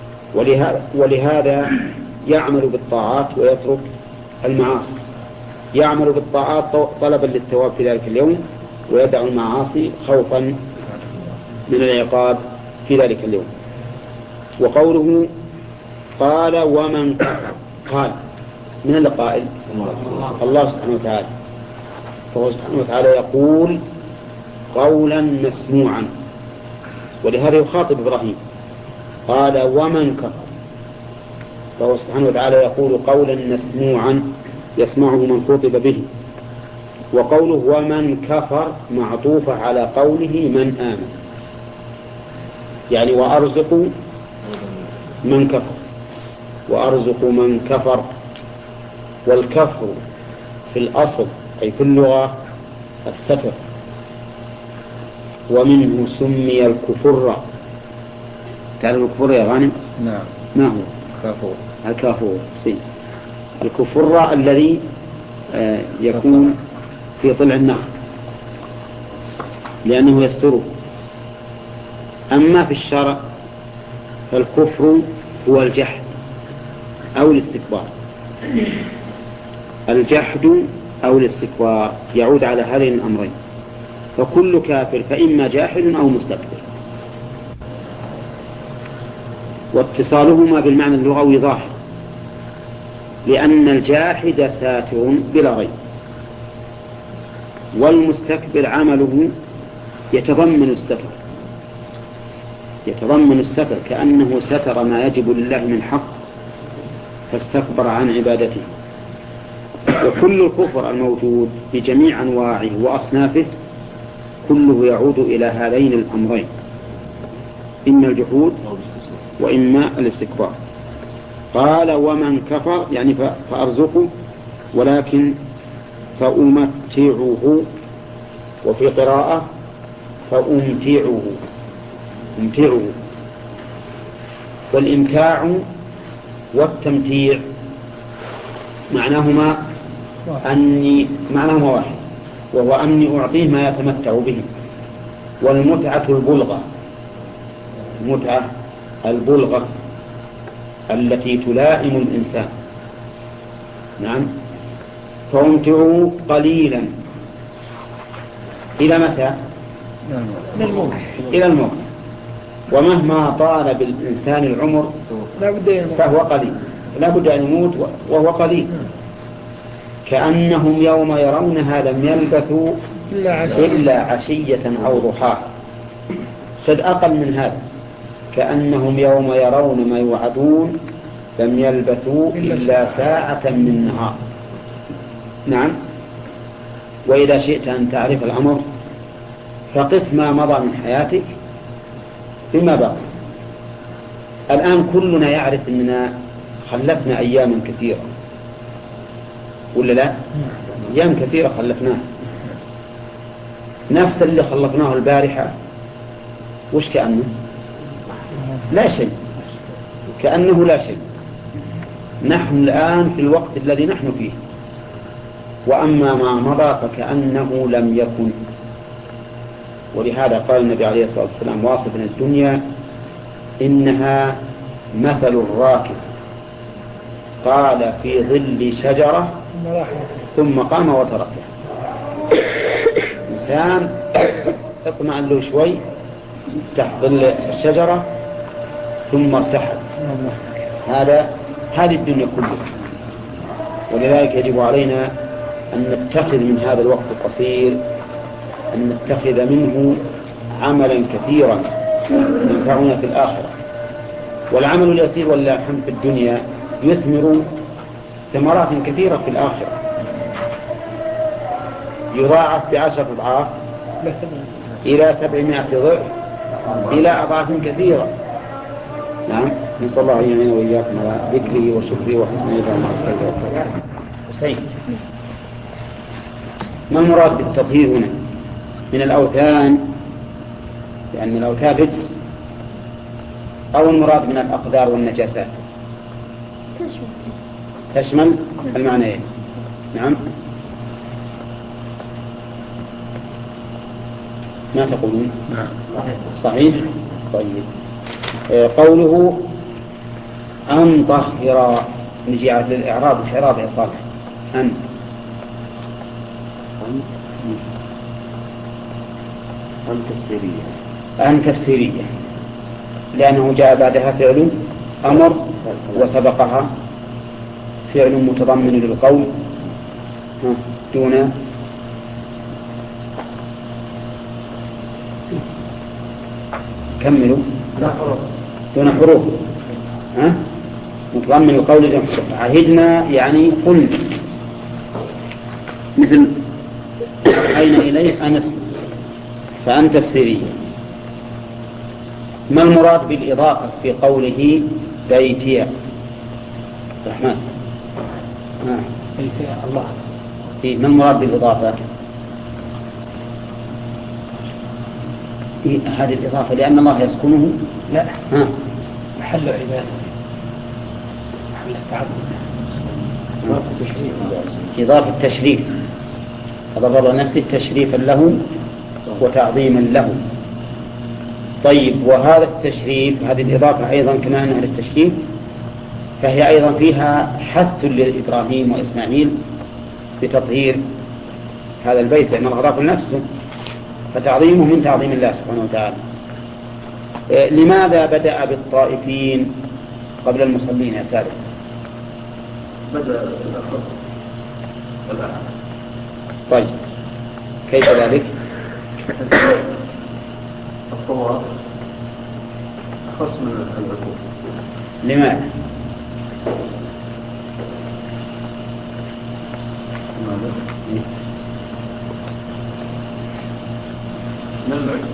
ولهذا يعمل بالطاعات ويترك المعاصي، يعمل بالطاعات طلبا للثواب في ذلك اليوم، ويدع المعاصي خوفا من العقاب في ذلك اليوم. وقوله قال ومن كفر، قال من القائل؟ الله سبحانه وتعالى. فهو سبحانه وتعالى يقول قولا مسموعا، ولهذا يخاطب إبراهيم قال ومن كفر، فهو سبحانه وتعالى يقول قولا مسموعا يسمعه من خطب به. وقوله ومن كفر معطوفة على قوله من آمن، يعني وأرزق من كفر، وأرزق من كفر. والكفر في الأصل أي في اللغة الستر، ومنه سمي الكفر. تعرف الكفر يا غانم؟ نعم. ما هو؟ كافور. الكافور. الكفر الذي يكون في طلع النخل لأنه يستره. أما في الشرع فالكفر هو الجحد أو الاستكبار. الجحد أو الاستكبار يعود على هذين الأمرين، فكل كافر فإما جاحد أو مستكبر، واتصالهما بالمعنى اللغوي ظاهر، لأن الجاحد ساتر بلا ريب، والمستكبر عمله يتضمن الستر كأنه ستر ما يجب لله من حق فاستكبر عن عبادته. وكل الكفر الموجود بجميع أنواعه وأصنافه كله يعود إلى هذين الأمرين، إما الجحود وإما الاستكبار. قال ومن كفر يعني فأرزقه، ولكن فأمتعه، وفي قراءة فأمتعه. والإمتاع والتمتيع معناهما واحد، وهو أني أعطيه ما يتمتع به. والمتعة البلغة التي تلائم الإنسان. نعم. فأمتعه قليلا إلى متى؟ إلى الموت. ومهما طال بالإنسان العمر فهو قليل، لا بد أن يموت وهو قليل. كأنهم يوم يرونها لم يلبثوا إلا عشية أو ضحاها. قد أقل من هذا، كأنهم يوم يرون ما يوعدون لم يلبثوا إلا ساعة من نهار. نعم. وإذا شئت أن تعرف الأمر فقس ما مضى من حياتك فيما بقي. الآن كلنا يعرف أننا خلفنا أياما كثيرة، ولا لا؟ أيام كثيرة خلفناها. نفس اللي خلقناه البارحة وش كأنه؟ لا شيء، كأنه لا شيء. نحن الآن في الوقت الذي نحن فيه، وأما ما مضى فكأنه لم يكن. ولهذا قال النبي عليه الصلاة والسلام واصفا الدنيا إنها مثل الراكب قال في ظل شجرة ثم قام وتركها. إنسان اطمأن له شوي تحت ظل الشجرة ثم ارتحل. هذه الدنيا كلها. ولذلك يجب علينا أن نتخذ من هذا الوقت القصير أن نتخذ منه عملا كثيرا ينفعنا في الآخرة. والعمل اليسير ولله الحمد في الدنيا يثمر ثمرات كثيرة في الآخرة، يضاعف ب10 أضعاف إلى 700 ضعف إلى أضعاف كثيرة. نعم، نسأل الله أن يعين وإياكم على ذكره وشكره وحسن عبادته. حسين، ما المراد بالتطهير هنا من الأوثان؟ يعني من الأوثان رجس، أو المراد من الأقدار والنجاسات؟ تشمل المعنيين. نعم، ما تقولون؟ صحيح. طيب، قوله أن طهر، نجي على الإعراب والإعراب يا صالح. أن تفسيرية لأنه جاء بعدها فعل أمر وسبقها فعل متضمن للقول دون كملوا دون حروف، متضمن القول دون حروف. عهدنا يعني قل، مثل أين إليه أنس، فأن تفسيرية. ما المراد بالإضافة في قوله بيتي الرحمن؟ بيتي الله. ما المراد بالإضافة؟ هذه الإضافة لأن الله يسكنه؟ لا، محل عبادة، محل التعبد، إضافة تشريف. أضاف الله نفسه تشريفا له وتعظيما له. طيب، وهذا التشريف، هذه الإضافة أيضا كما أنها للتشريف فهي أيضا فيها حث لإبراهيم وإسماعيل بتطهير هذا البيت، لأن الله أضاف لنفسه، فتعظيمه من تعظيم الله سبحانه وتعالى. لماذا بدأ بالطائفين قبل المصلين يا سادة؟ بدأ بالأخص. طيب، كيف ذلك؟ الطواف أخص من الركوع. لماذا؟ من العلم.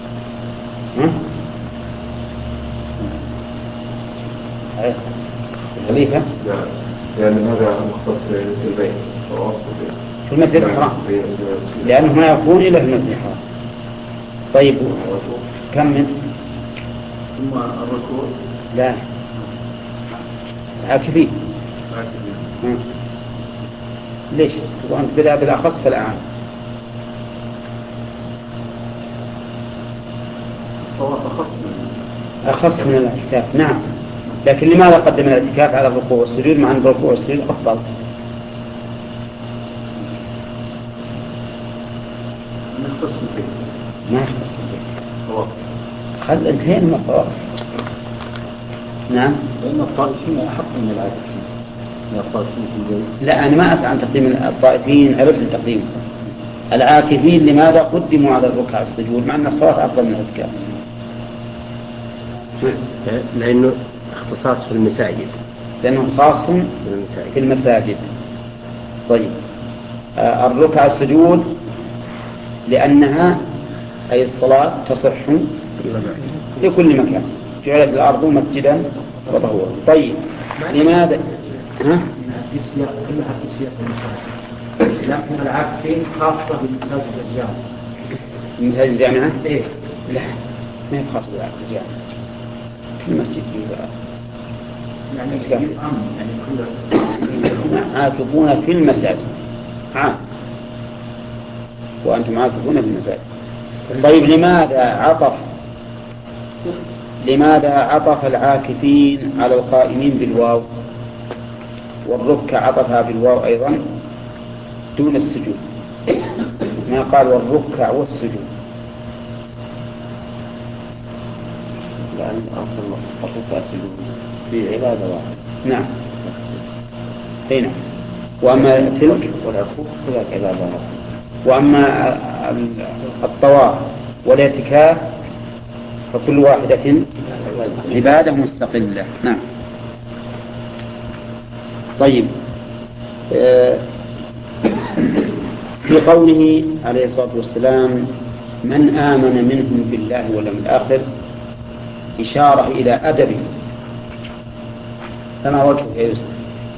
الخليفة يعني هذا مختص في البيت في المسجد الحرام، لأنه ما يكون إلا في المسجد الحرام. طيب، كمل. ثم الركوع. لا، عاكفين. ليش؟ وأنت بدأ بالأخص فالآن أخص من الاعتكاف. نعم، لكن لماذا قدم الاعتكاف على الركوع والسجود مع أن الركوع والسجود أفضل؟ ما يختص بالبيت. خل انتهينا من الطواف. نعم، لأن الطائفين أحق من العاكفين. الطائفين في البيت. لا، أنا ما أسعى عن تقديم الطائفين، عرفت تقديمهم. العاكفين لماذا قدموا على الركع السجود مع أن الصلاة أفضل من الاعتكاف؟ لأنه اختصاص في المساجد، لأنه خاص في المساجد. طيب، الركع السجود لأنها أي الصلاة تصح في كل مكان، جعلت الأرض مسجدا وطهورا. طيب، لماذا؟ كلها في سياق المساجد، لكن العاكفين خاصة بالمساجد الرجال. مساجد الجامعة؟ إيه؟ لا، ما يخص بالجامعة، كل مسجد فيه يعني عاكفون في المساجد عام، وأنتم عاكفون في المساجد. طيب لماذا عطف العاكفين على القائمين بالواو، والركع عطفها بالواو أيضا دون السجود، ما قال والركع والسجود؟ لأن أصل الركع والسجود في عبادة واحدة. نعم. هنا وأما تلك والعكوف كذلك عبادة واحدة. وأما الطواف والاعتكاف فكل واحدة عبادة مستقلة. نعم. طيب، في قوله عليه الصلاة والسلام من آمن منهم بالله واليوم الآخر إشارة إلى أدبه، فما وجهه يا يوسف؟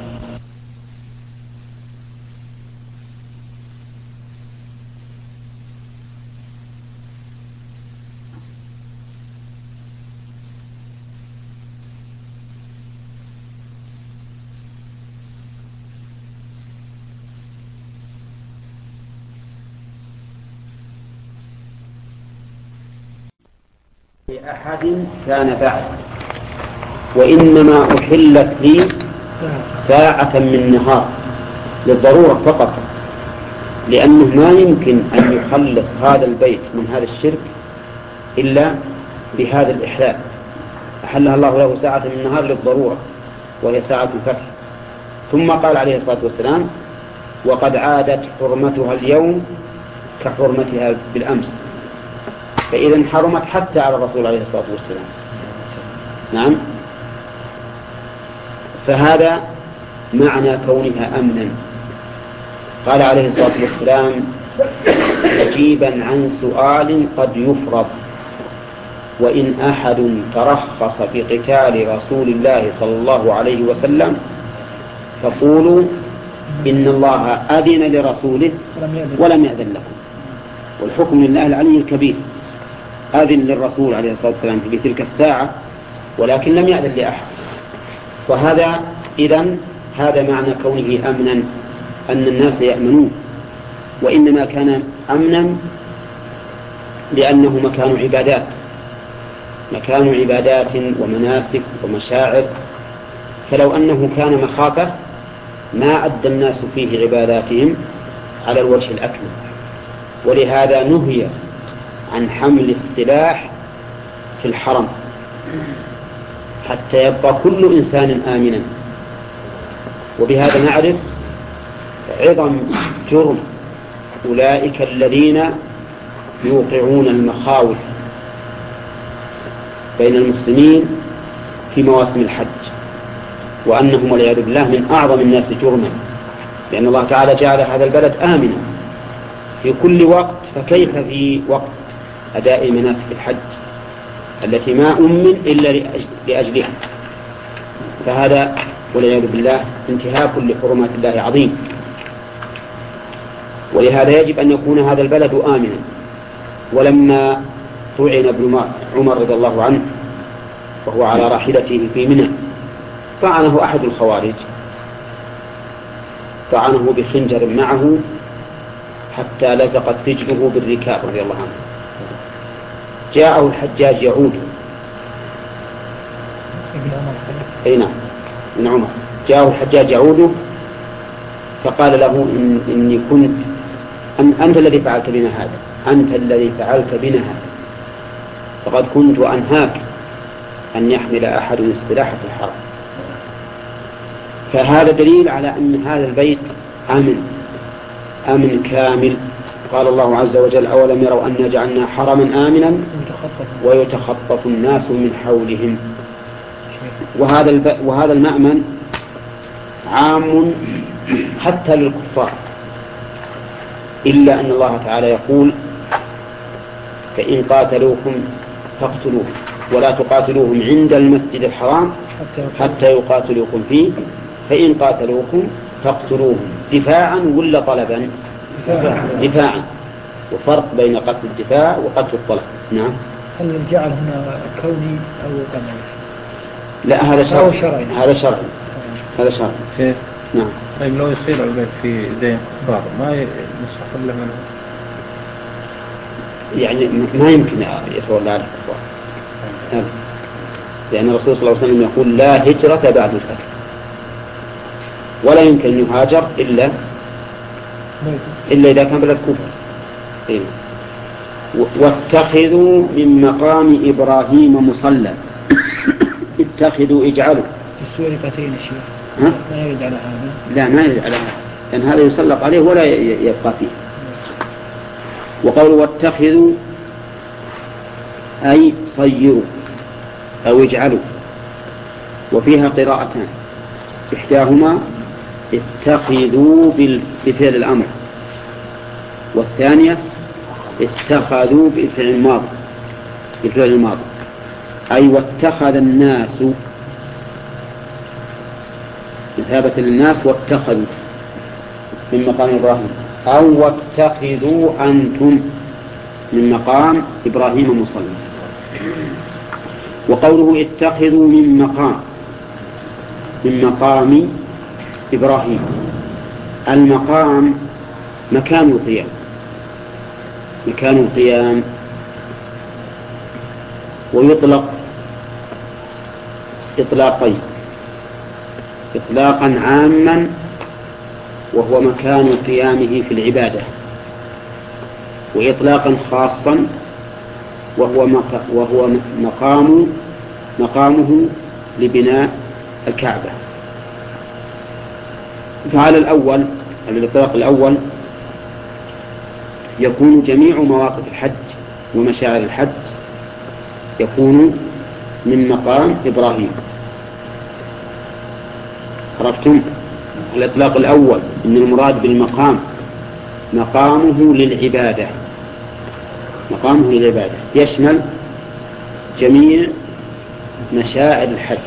لأحد كان بعد، وإنما أحلت لي ساعة من نهار للضرورة فقط، لأنه ما يمكن أن يخلص هذا البيت من هذا الشرك إلا بهذا الإحلال. أحلها الله له ساعة من النهار للضرورة وهي ساعة الفتح. ثم قال عليه الصلاة والسلام وقد عادت حرمتها اليوم كحرمتها بالأمس، فإذا حرمت حتى على الرسول عليه الصلاة والسلام. نعم. فهذا معنى كونها أمنا. قال عليه الصلاة والسلام عجيبا عن سؤال قد يفرض، وإن أحد ترخص في قتال رسول الله صلى الله عليه وسلم فقولوا إن الله أذن لرسوله ولم يأذن لكم، والحكم لله العلي الكبير. أذن للرسول عليه الصلاة والسلام في تلك الساعة ولكن لم يأذن لأحد. وهذا إذن هذا معنى كونه أمنا، أن الناس يأمنون، وإنما كان أمنا لأنه مكان عبادات ومناسك ومشاعر، فلو أنه كان مخافة ما أدى الناس فيه عباداتهم على الوجه الأكمل. ولهذا نهي عن حمل السلاح في الحرم حتى يبقى كل إنسان آمنا. وبهذا نعرف عظم جرم أولئك الذين يوقعون المخاوف بين المسلمين في مواسم الحج، وأنهم والعياذ بالله من أعظم الناس جرما، لأن الله تعالى جعل هذا البلد آمنا في كل وقت، فكيف في وقت أداء مناسك الحج التي ما أمن إلا لأجلها؟ فهذا والعياذ بالله انتهاك لحرمات الله عظيم. ولهذا يجب أن يكون هذا البلد آمنا. ولما طعن ابن عمر رضي الله عنه وهو على راحلته في منى طعنه أحد الخوارج، طعنه بخنجر معه حتى لزقت رجله بالركاب رضي الله عنه. جاءه الحجاج يعود، نعم ابن عمر، جاءه الحجاج يعود فقال له إني كنت أنت الذي فعلت بنا هذا، أنت الذي فعلت بنا هذا، فقد كنت أنهاك أن يحمل أحد السلاح في الحرم. فهذا دليل على أن هذا البيت أمن كامل. قال الله عز وجل أولم يروا أنا جعلنا حرما آمنا ويتخطف الناس من حولهم. وهذا المأمن عام حتى للكفار، إلا أن الله تعالى يقول فإن قاتلوكم فاقتلوهم ولا تقاتلوهم عند المسجد الحرام حتى يقاتلوكم فيه فإن قاتلوكم فاقتلوهم دفاعا ولا طلبا؟ دفاعا. وفرق بين قتل الدفاع وقتل الطلب. نعم. هل الجعل هنا كوني أو قدري؟ لا هذا شرعي. هذا شرعي. هذا شرعي. كيف؟ نعم. طيب لو يصير البيت في دين بعض ما يصح له منه؟ يعني ما يمكن يتولى على الكفار، لأن الرسول صلى الله عليه وسلم يقول لا هجرة بعد الفتح، ولا يمكن أن يهاجر إلا إذا كان بلد كفر. إيه. واتخذوا من مقام إبراهيم مصلى. اتخذوا اجعلوا السوري فتين الشيخ ما يرد على هذا. لا ما يرد على هذا، لأن هذا يسلط عليه ولا يبقى فيه. وقالوا واتخذوا أي صيروا أو اجعلوا، وفيها قراءتان، إحداهما اتخذوا بفعل الأمر، والثانية اتخذوا بالفعل الماضي، أي واتخذ الناس مثابة للناس واتخذوا من مقام إبراهيم، أو واتخذوا أنتم من مقام إبراهيم مصلى. وقوله اتخذوا من مقام إبراهيم، المقام مكان القيام، ويطلق إطلاقين: إطلاقا عاما وهو مكان قيامه في العبادة، وإطلاقا خاصا وهو مقامه لبناء الكعبة. فعلى الإطلاق الأول يكون جميع مواقف الحج ومشاعر الحج يكون من مقام إبراهيم. عرفتم؟ الإطلاق الأول إن المراد بالمقام مقامه للعبادة، يشمل جميع مشاعر الحج: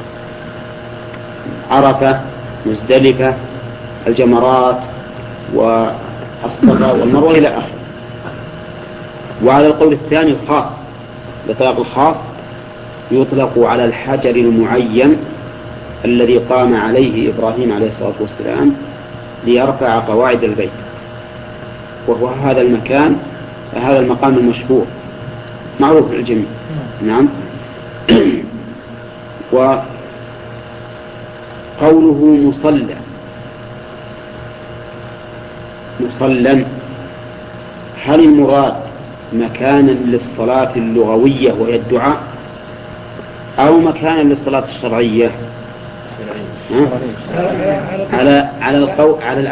عرفة، مزدلفة، الجمرات، والصفا والمروة إلى آخره. وعلى القول الثاني الخاص، الإطلاق الخاص يطلق على الحجر المعين الذي قام عليه إبراهيم عليه الصلاة والسلام ليرفع قواعد البيت، وهو هذا المقام المشهور معروف للجميع. نعم. وقوله مصلى، هل المراد مكانا للصلاة اللغوية وهي الدعاء، أو مكانا للصلاة الشرعية؟ على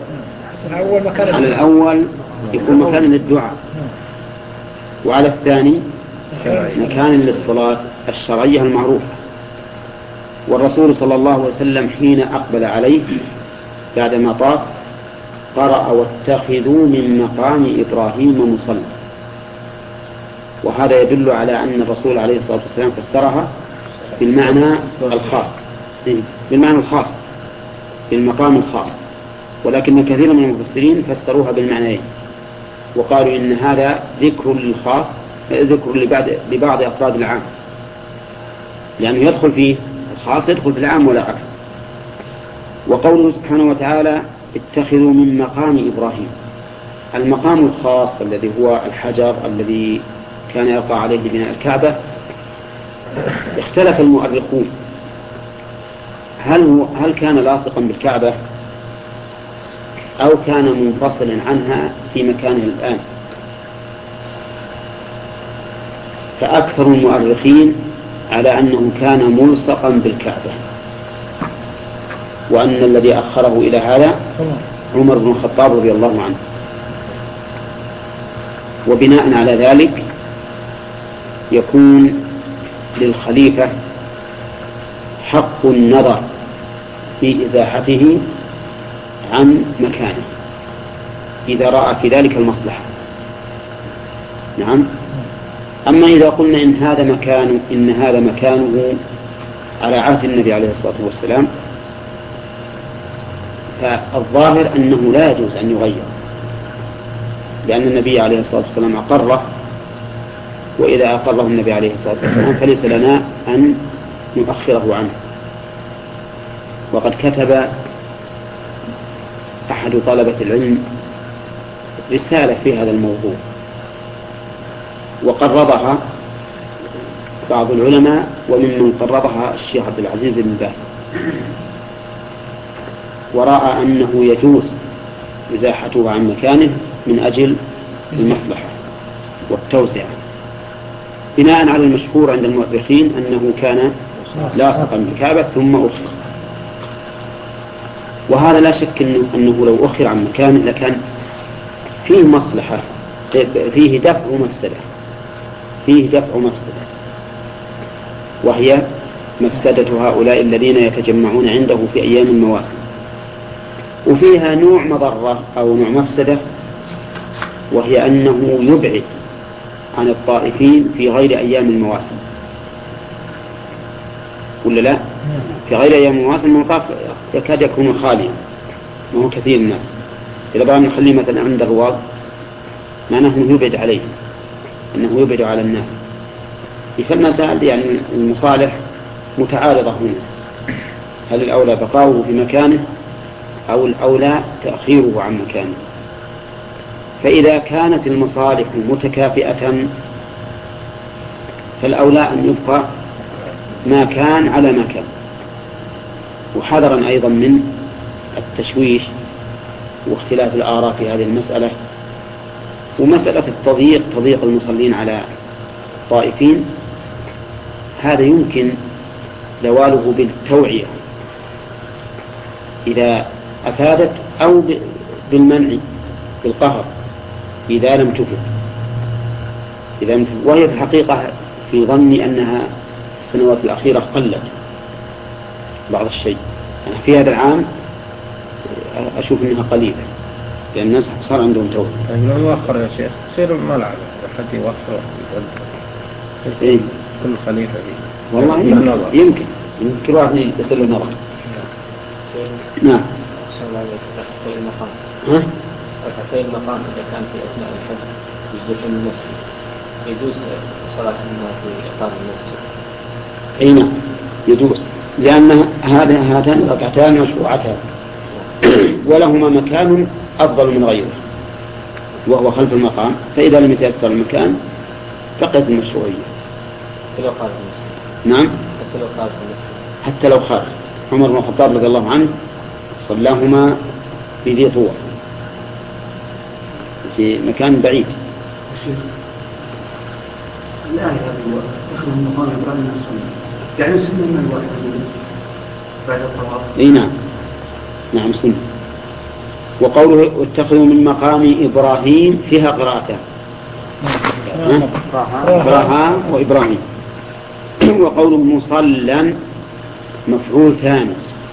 الأول يكون مكانا للدعاء، وعلى الثاني مكانا للصلاة الشرعية المعروفة. والرسول صلى الله عليه وسلم حين أقبل عليه بعدما طاف قرأ واتخذوا من مقام إبراهيم مصلى، وهذا يدل على أن الرسول عليه الصلاة والسلام فسرها بالمعنى الخاص بالمقام الخاص، ولكن كثير من المفسرين فسروها بالمعنيين، وقالوا إن هذا ذكر للخاص، ذكر لبعض أفراد العام، لأنه يدخل فيه الخاص يدخل في العام ولا عكس. وقوله سبحانه وتعالى اتخذوا من مقام إبراهيم، المقام الخاص الذي هو الحجر الذي كان يقع عليه بناء الكعبة، اختلف المؤرخون هل كان لاصقا بالكعبة أو كان منفصلا عنها في مكانه الآن. فأكثر المؤرخين على أنه كان ملصقا بالكعبة، وأن الذي أخره إلى هذا عمر بن الخطاب رضي الله عنه. وبناء على ذلك يكون للخليفة حق النظر في إزاحته عن مكانه إذا رأى في ذلك المصلحة. نعم. أما إذا قلنا إن هذا مكانه على عهد النبي عليه الصلاة والسلام، فالظاهر أنه لا يجوز أن يغير، لأن النبي عليه الصلاة والسلام أقره، وإذا أقره النبي عليه الصلاة والسلام فليس لنا أن نؤخره عنه. وقد كتب أحد طلبة العلم رسالة في هذا الموضوع وقرضها بعض العلماء، وممن قرضها الشيخ عبد العزيز بن باز، ورأى أنه يجوز إزاحته عن مكانه من أجل المصلحة والتوسعة، بناء على المشهور عند المؤرخين أنه كان لاصقا بالكعبة ثم أخر. وهذا لا شك أنه لو أخر عن مكانه لكان فيه مصلحة، فيه دفع مفسدة، وهي مفسدة هؤلاء الذين يتجمعون عنده في أيام المواسم، وفيها نوع مضرة أو نوع مفسدة، وهي أنه يبعد عن الطائفين في غير أيام المواسم، ولا لا؟ في غير أيام المواسم المطاف يكاد يكون خاليا، وهو كثير الناس. إذا بقى نخليه مثلا عند الرواض معناه أنه يبعد عليه، أنه يبعد على الناس. فالمسائل يعني المصالح متعارضة هنا، هل الأولى بقاؤه في مكانه أو الأولى تأخيره عن مكانه؟ فإذا كانت المصالح متكافئة فالأولى أن يبقى ما كان على ما كان، وحذرا أيضا من التشويش واختلاف الآراء في هذه المسألة. ومسألة تضييق المصلين على الطائفين هذا يمكن زواله بالتوعية إذا أفادت، أو بالمنع بالقهر إذا لم تفد. وهي في الحقيقة في ظني أنها في السنوات الأخيرة قلت بعض الشيء، يعني في هذا العام أشوف أنها قليلة، لأن الناس صار عندهم توبة. لو يوخر يا شيخ تصير الملعب حد يوخر إيه؟ كل خليفة فيه. والله يمكن كل واحد يصير له نظر. نعم. ركعتي المقام إذا كان في أثناء الحج يجوز المسجد، يجوز صلاة في إقامة المسجد. أي نعم يجوز، لأن هاتان الركعتان مشروعتان ولهما مكان أفضل من غيره وهو خلف المقام، فإذا لم يتيسر المكان بقيت المشروعية. نعم حتى لو خارج. عمر بن الخطاب رضي الله عنه صلاهما في ذي طوى في مكان بعيد. الآية هذه تخلو المقام إبراهيم من السنة، يعني سنة من الواحد بعد الطواف. اي نعم سنة. وقوله اتخذوا من مقام إبراهيم فيها قراءتان، إبراهام وإبراهيم. وقوله مصلى مفعول ثاني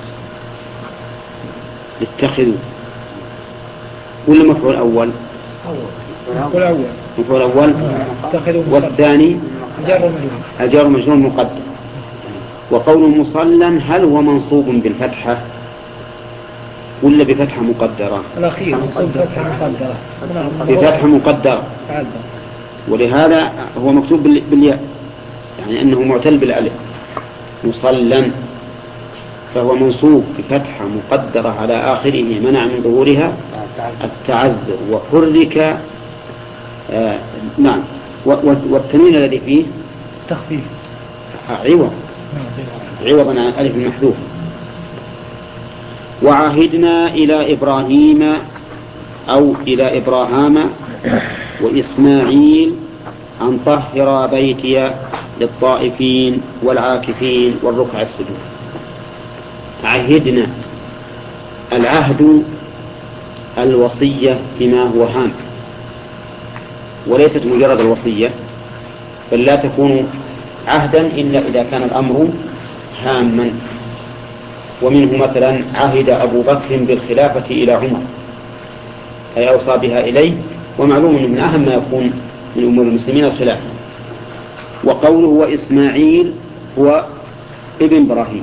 اتخذوا، ولا مفعول أول؟ مفعول أول. والثاني الجار مجرور مقدر. وقوله مصلى هل هو منصوب بالفتحة ولا بفتحة مقدرة؟ الأخير منصوب بفتحة مقدرة. بفتحة مقدرة، ولهذا هو مكتوب بالياء، يعني أنه معتل بالألف. مصلى فهو منصوب بفتحة مقدرة على آخره منع من ظهورها التعذر، وحرك نعم. والتنوين الذي فيه تخفيف عوضا عن ألف المحذوف. وعهدنا إلى إبراهيم أو إلى إبراهام وإسماعيل أن طهر بيتي للطائفين والعاكفين والركع السجود. عهدنا، العهد الوصية بما هو هام، وليست مجرد الوصية، بل لا تكون عهدا إلا إذا كان الأمر هاما. ومنه مثلا عهد أبو بكر بالخلافة إلى عمر، أي أوصى بها إليه، ومعلوم من أهم ما يكون من أمور المسلمين الخلافة. وقوله وإسماعيل هو ابن إبراهيم،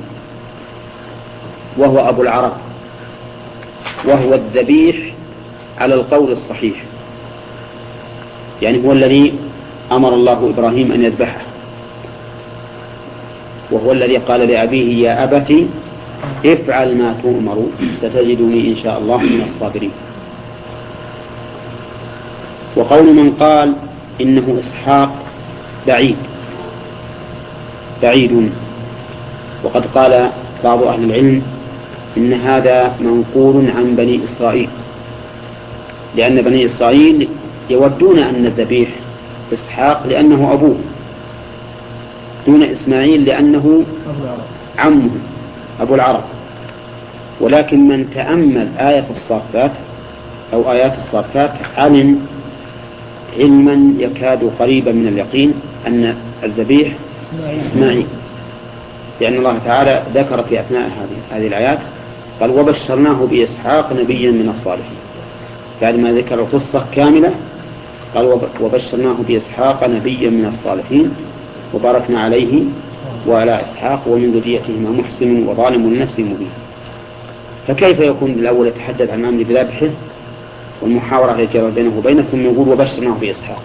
وهو أبو العرب، وهو الذبيح على القول الصحيح، يعني هو الذي أمر الله إبراهيم أن يذبحه، وهو الذي قال لأبيه يا أبت افعل ما تؤمر ستجدني إن شاء الله من الصابرين. وقول من قال إنه إسحاق بعيد، وقد قال بعض أهل العلم إن هذا منقول عن بني إسرائيل، لأن بني إسرائيل يودون أن الذبيح إسحاق لأنه أبوه، دون إسماعيل لأنه عمه أبو العرب. ولكن من تأمل آية الصافات أو آيات الصافات علم علما يكاد قريبا من اليقين أن الذبيح إسماعيل، لأن الله تعالى ذكر في أثناء هذه الآيات قال وبشرناه بإسحاق نبيا من الصالحين، بعد ما ذكر القصة كاملة قال وبشرناه بإسحاق نبيا من الصالحين وباركنا عليه وعلى إسحاق ومن ذريتهما محسن وظالم لنفسه مبين. فكيف يكون الأول يتحدث عن الأمر بذبحه والمحاورة التي جرت بينه وبينه ثم يقول وبشرناه بإسحاق؟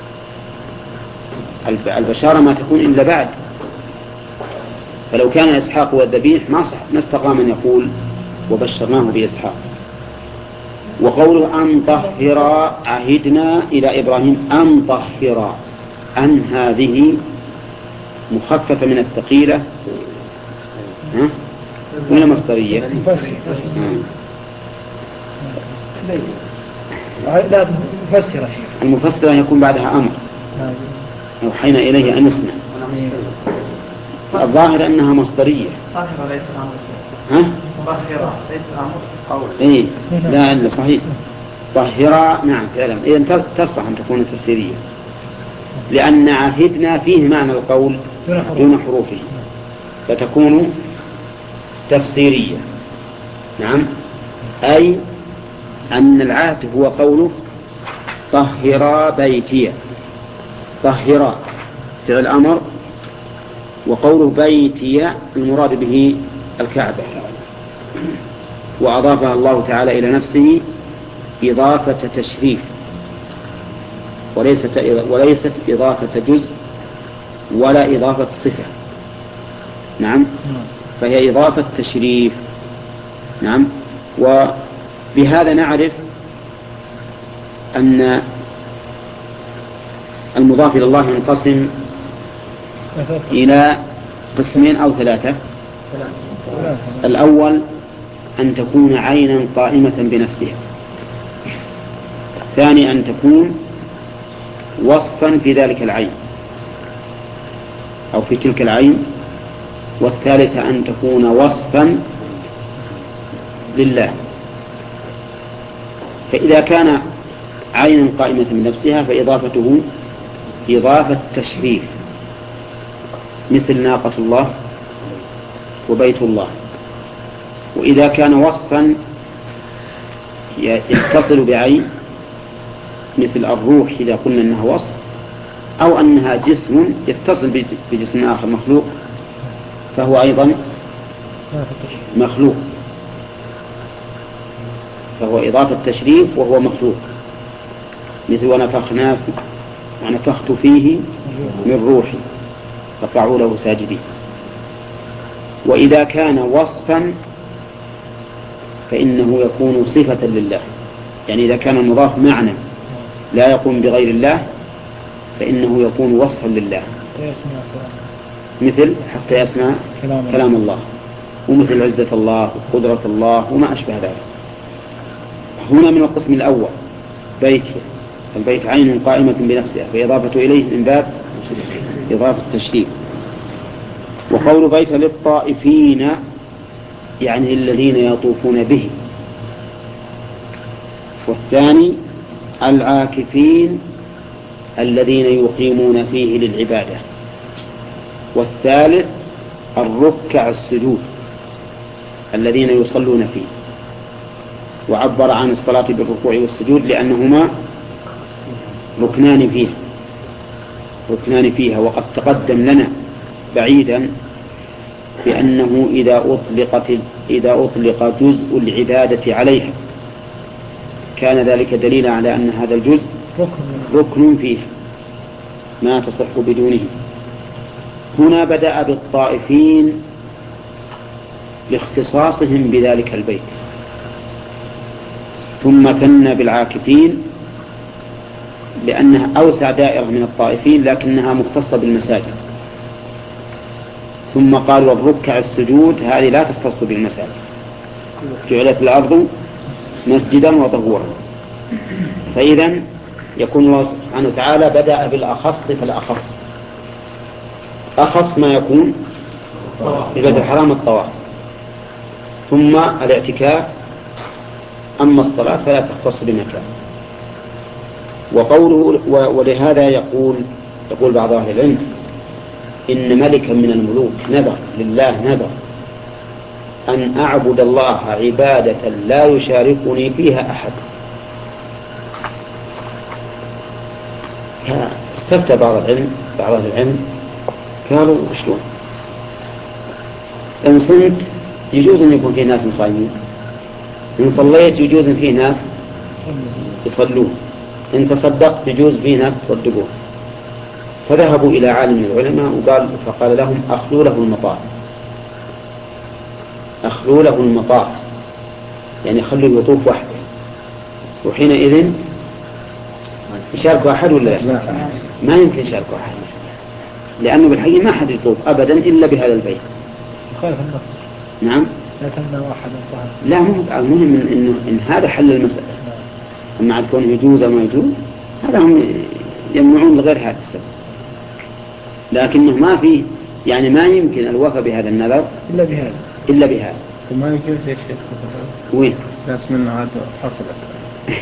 البشارة ما تكون إلا بعد. فلو كان إسحاق والذبيح ما استقام أن يقول وبشرناه بإسحاق. وقوله أن طهرا عهدنا إلى إبراهيم أن طهرا، أن هذه مخففة من الثقيلة ولا مصدرية؟ لا مفسرة. المفسرة يكون بعدها أمر أوحينا إليه أن يصنع. الظاهر أنها مصدرية. طاهرة ليس الأمر. طاهرة ليس الأمر. إيه لا صحيح. طهرة نعم فعلا. إذن تصح أن تكون تفسيرية، لأن عهدنا فيه معنى القول دون حروفه، فتكون تفسيرية. نعم، أي أن العهد هو قوله طهرا بيتي، طهرا فعل أمر، وقوله بيتي المراد به الكعبة، وأضافها الله تعالى إلى نفسه إضافة تشريف وليست إضافة جزء ولا إضافة صفة. نعم، فهي إضافة تشريف. نعم، وبهذا نعرف أن المضاف إلى الله ينقسم إلى قسمين أو ثلاثة. الأول أن تكون عينا قائمة بنفسها، الثاني أن تكون وصفا في ذلك العين أو في تلك العين، والثالثة أن تكون وصفا لله. فإذا كان عينا قائمة بنفسها فإضافته إضافة تشريف، مثل ناقة الله وبيت الله. وإذا كان وصفا يتصل بعين، مثل الروح إذا قلنا أنها وصف، أو أنها جسم يتصل بجسم آخر مخلوق، فهو أيضا مخلوق، فهو إضافة تشريف وهو مخلوق، مثل ونفخت فيه من روحي فقعوا له ساجدين. وإذا كان وصفا فإنه يكون صفة لله، يعني إذا كان المضاف معنى لا يقوم بغير الله فإنه يكون وصفا لله، مثل حتى يسمع كلام الله، ومثل عزة الله وقدرة الله وما أشبه ذلك. هنا من القسم الأول بيتي، البيت عين قائمة بنفسها فإضافة إليه من باب إضافة التشريف. وقول بيت للطائفين يعني الذين يطوفون به، والثاني العاكفين الذين يقيمون فيه للعبادة، والثالث الركع السجود الذين يصلون فيه. وعبر عن الصلاة بالركوع والسجود لأنهما ركنان فيها. وقد تقدم لنا بعيدا بأنه إذا أطلق جزء العبادة عليها كان ذلك دليلا على أن هذا الجزء ركن فيه ما تصح بدونه. هنا بدأ بالطائفين لاختصاصهم بذلك البيت، ثم ثنى بالعاكفين لأنها أوسع دائرة من الطائفين لكنها مختصة بالمساجد، ثم قال والركع السجود هذه لا تختص بالمساجد، جعلت الأرض مسجدا وطهورا. فإذا يكون الله سبحانه وتعالى بدأ بالأخص فالأخص، أخص ما يكون ببيت الحرام الطواف، ثم الاعتكاف، أما الصلاة فلا تختص بمكان. وقوله ولهذا يقول بعض أهل العلم إن ملكا من الملوك نذر لله نذر أن أعبد الله عبادة لا يشاركني فيها أحد. استفتى بعض أهل العلم قالوا شلون؟ إن صمت يجوز أن يكون في ناس صايمين، إن صليت يجوز أن في ناس يصلون، إن تصدقت يجوز في ناس تصدقون. فذهبوا إلى عالم من العلماء فقال لهم أخلوا له المطاف، يعني خلوا يطوف وحده، وحينئذ يشاركوا أحد ولا لا؟ ما يمكن يشاركوا أحد، لأنه بالحقيقة ما حد يطوف أبدا إلا بهذا البيت. نعم لا تمنع أحد الطهر. لا، المهم إن هذا حل المسألة. أما عاد كونه يجوز أو ما يجوز هذا هم يمنعون لغير هذا السبب، لكنه ما في يعني ما يمكن الوفاء بهذا النذر إلا بهذا. وما يجوز يا شيخ وين؟ ناس من هذا حصلت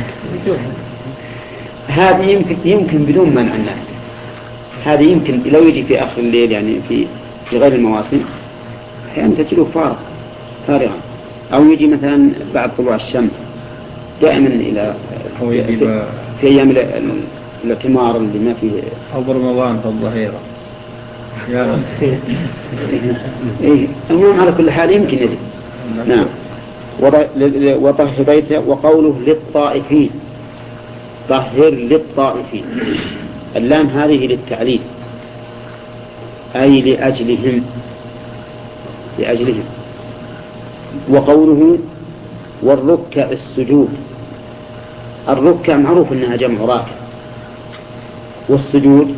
هذه يمكن بدون منع الناس. هذه يمكن لو يجي في آخر الليل يعني في غير المواسم أحيانا تجده فارغا، أو يجي مثلا بعد طلوع الشمس دائما إلى في أيام الاعتمار اللي ما فيه أو رمضان في الظهيرة. المهم على كل حال يمكن يجب. نعم. وطهر بيته. وقوله للطائفين، طهر للطائفين، اللام هذه للتعليل أي لأجلهم. وقوله والركع السجود، الركع معروف أنها جمع راكع، والسجود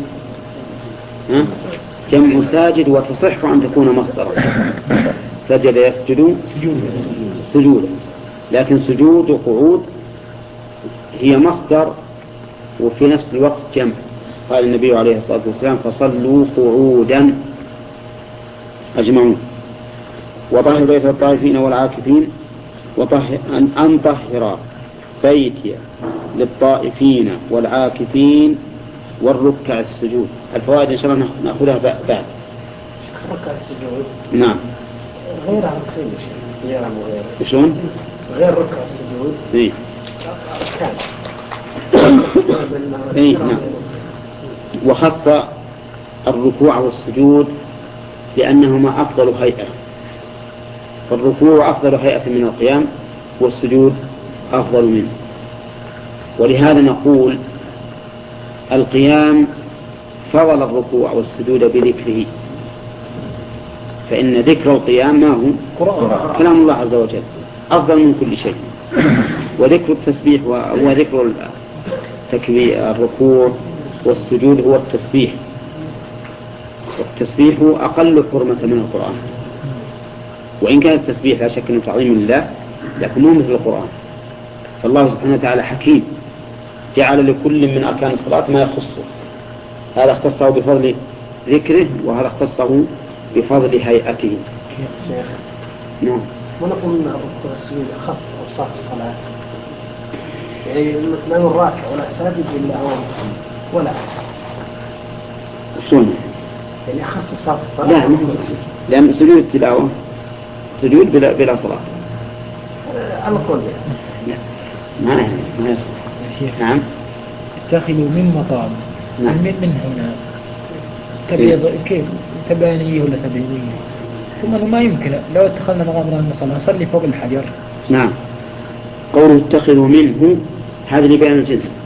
جمع ساجد، وتصح أن تكون مصدرا، سجد يسجد سجودا، لكن سجود وقعود هي مصدر وفي نفس الوقت جمع. قال النبي عليه الصلاة والسلام فصلوا قعودا أجمعون. وطهر بيت الطائفين والعاكفين، أن طهر بيتي للطائفين والعاكفين والركع السجود. الفوائد إن شاء الله نأخذها بعد. ركع السجود نعم غير عن شلون؟ غير ركع السجود. إيه. نعم. وخص الركوع والسجود لأنهما أفضل هيئة، فالركوع أفضل هيئة من القيام، والسجود أفضل منه. ولهذا نقول القيام فضل الركوع والسجود بذكره، فإن ذكر القيام ما هو كلام الله عز وجل أفضل من كل شيء. وذكر التسبيح وذكر تكبير الركوع والسجود هو التسبيح، والتسبيح أقل حرمة من القرآن، وإن كان التسبيح لا شك أنه تعظيم لله لكنه مثل القرآن. فالله سبحانه وتعالى حكيم، جعل لكل من أركان الصلاة ما يخصه، هذا اختصه بفضل ذكره وهذا اختصه بفضل هيئته. نعم. ونقول أن الركوع والسجود أخص أوصاف الصلاة، يعني لا الراكع ولا الساجد إلا هو ولا شلون؟ يعني أخص أوصاف الصلاة. لا مو صحيح، لأن سجود التلاوة سجود بلا صلاة. على القول لا ما يصح. نعم. اتخذوا من مطاب. نعم. من هنا تبيض كيف تبانيه ولا تبينيه؟ ثم ما يمكن لو اتخذنا مقام المصلى نصلي فوق الحجر. نعم. قوله اتخذوا منه هذا لبيان الجنس،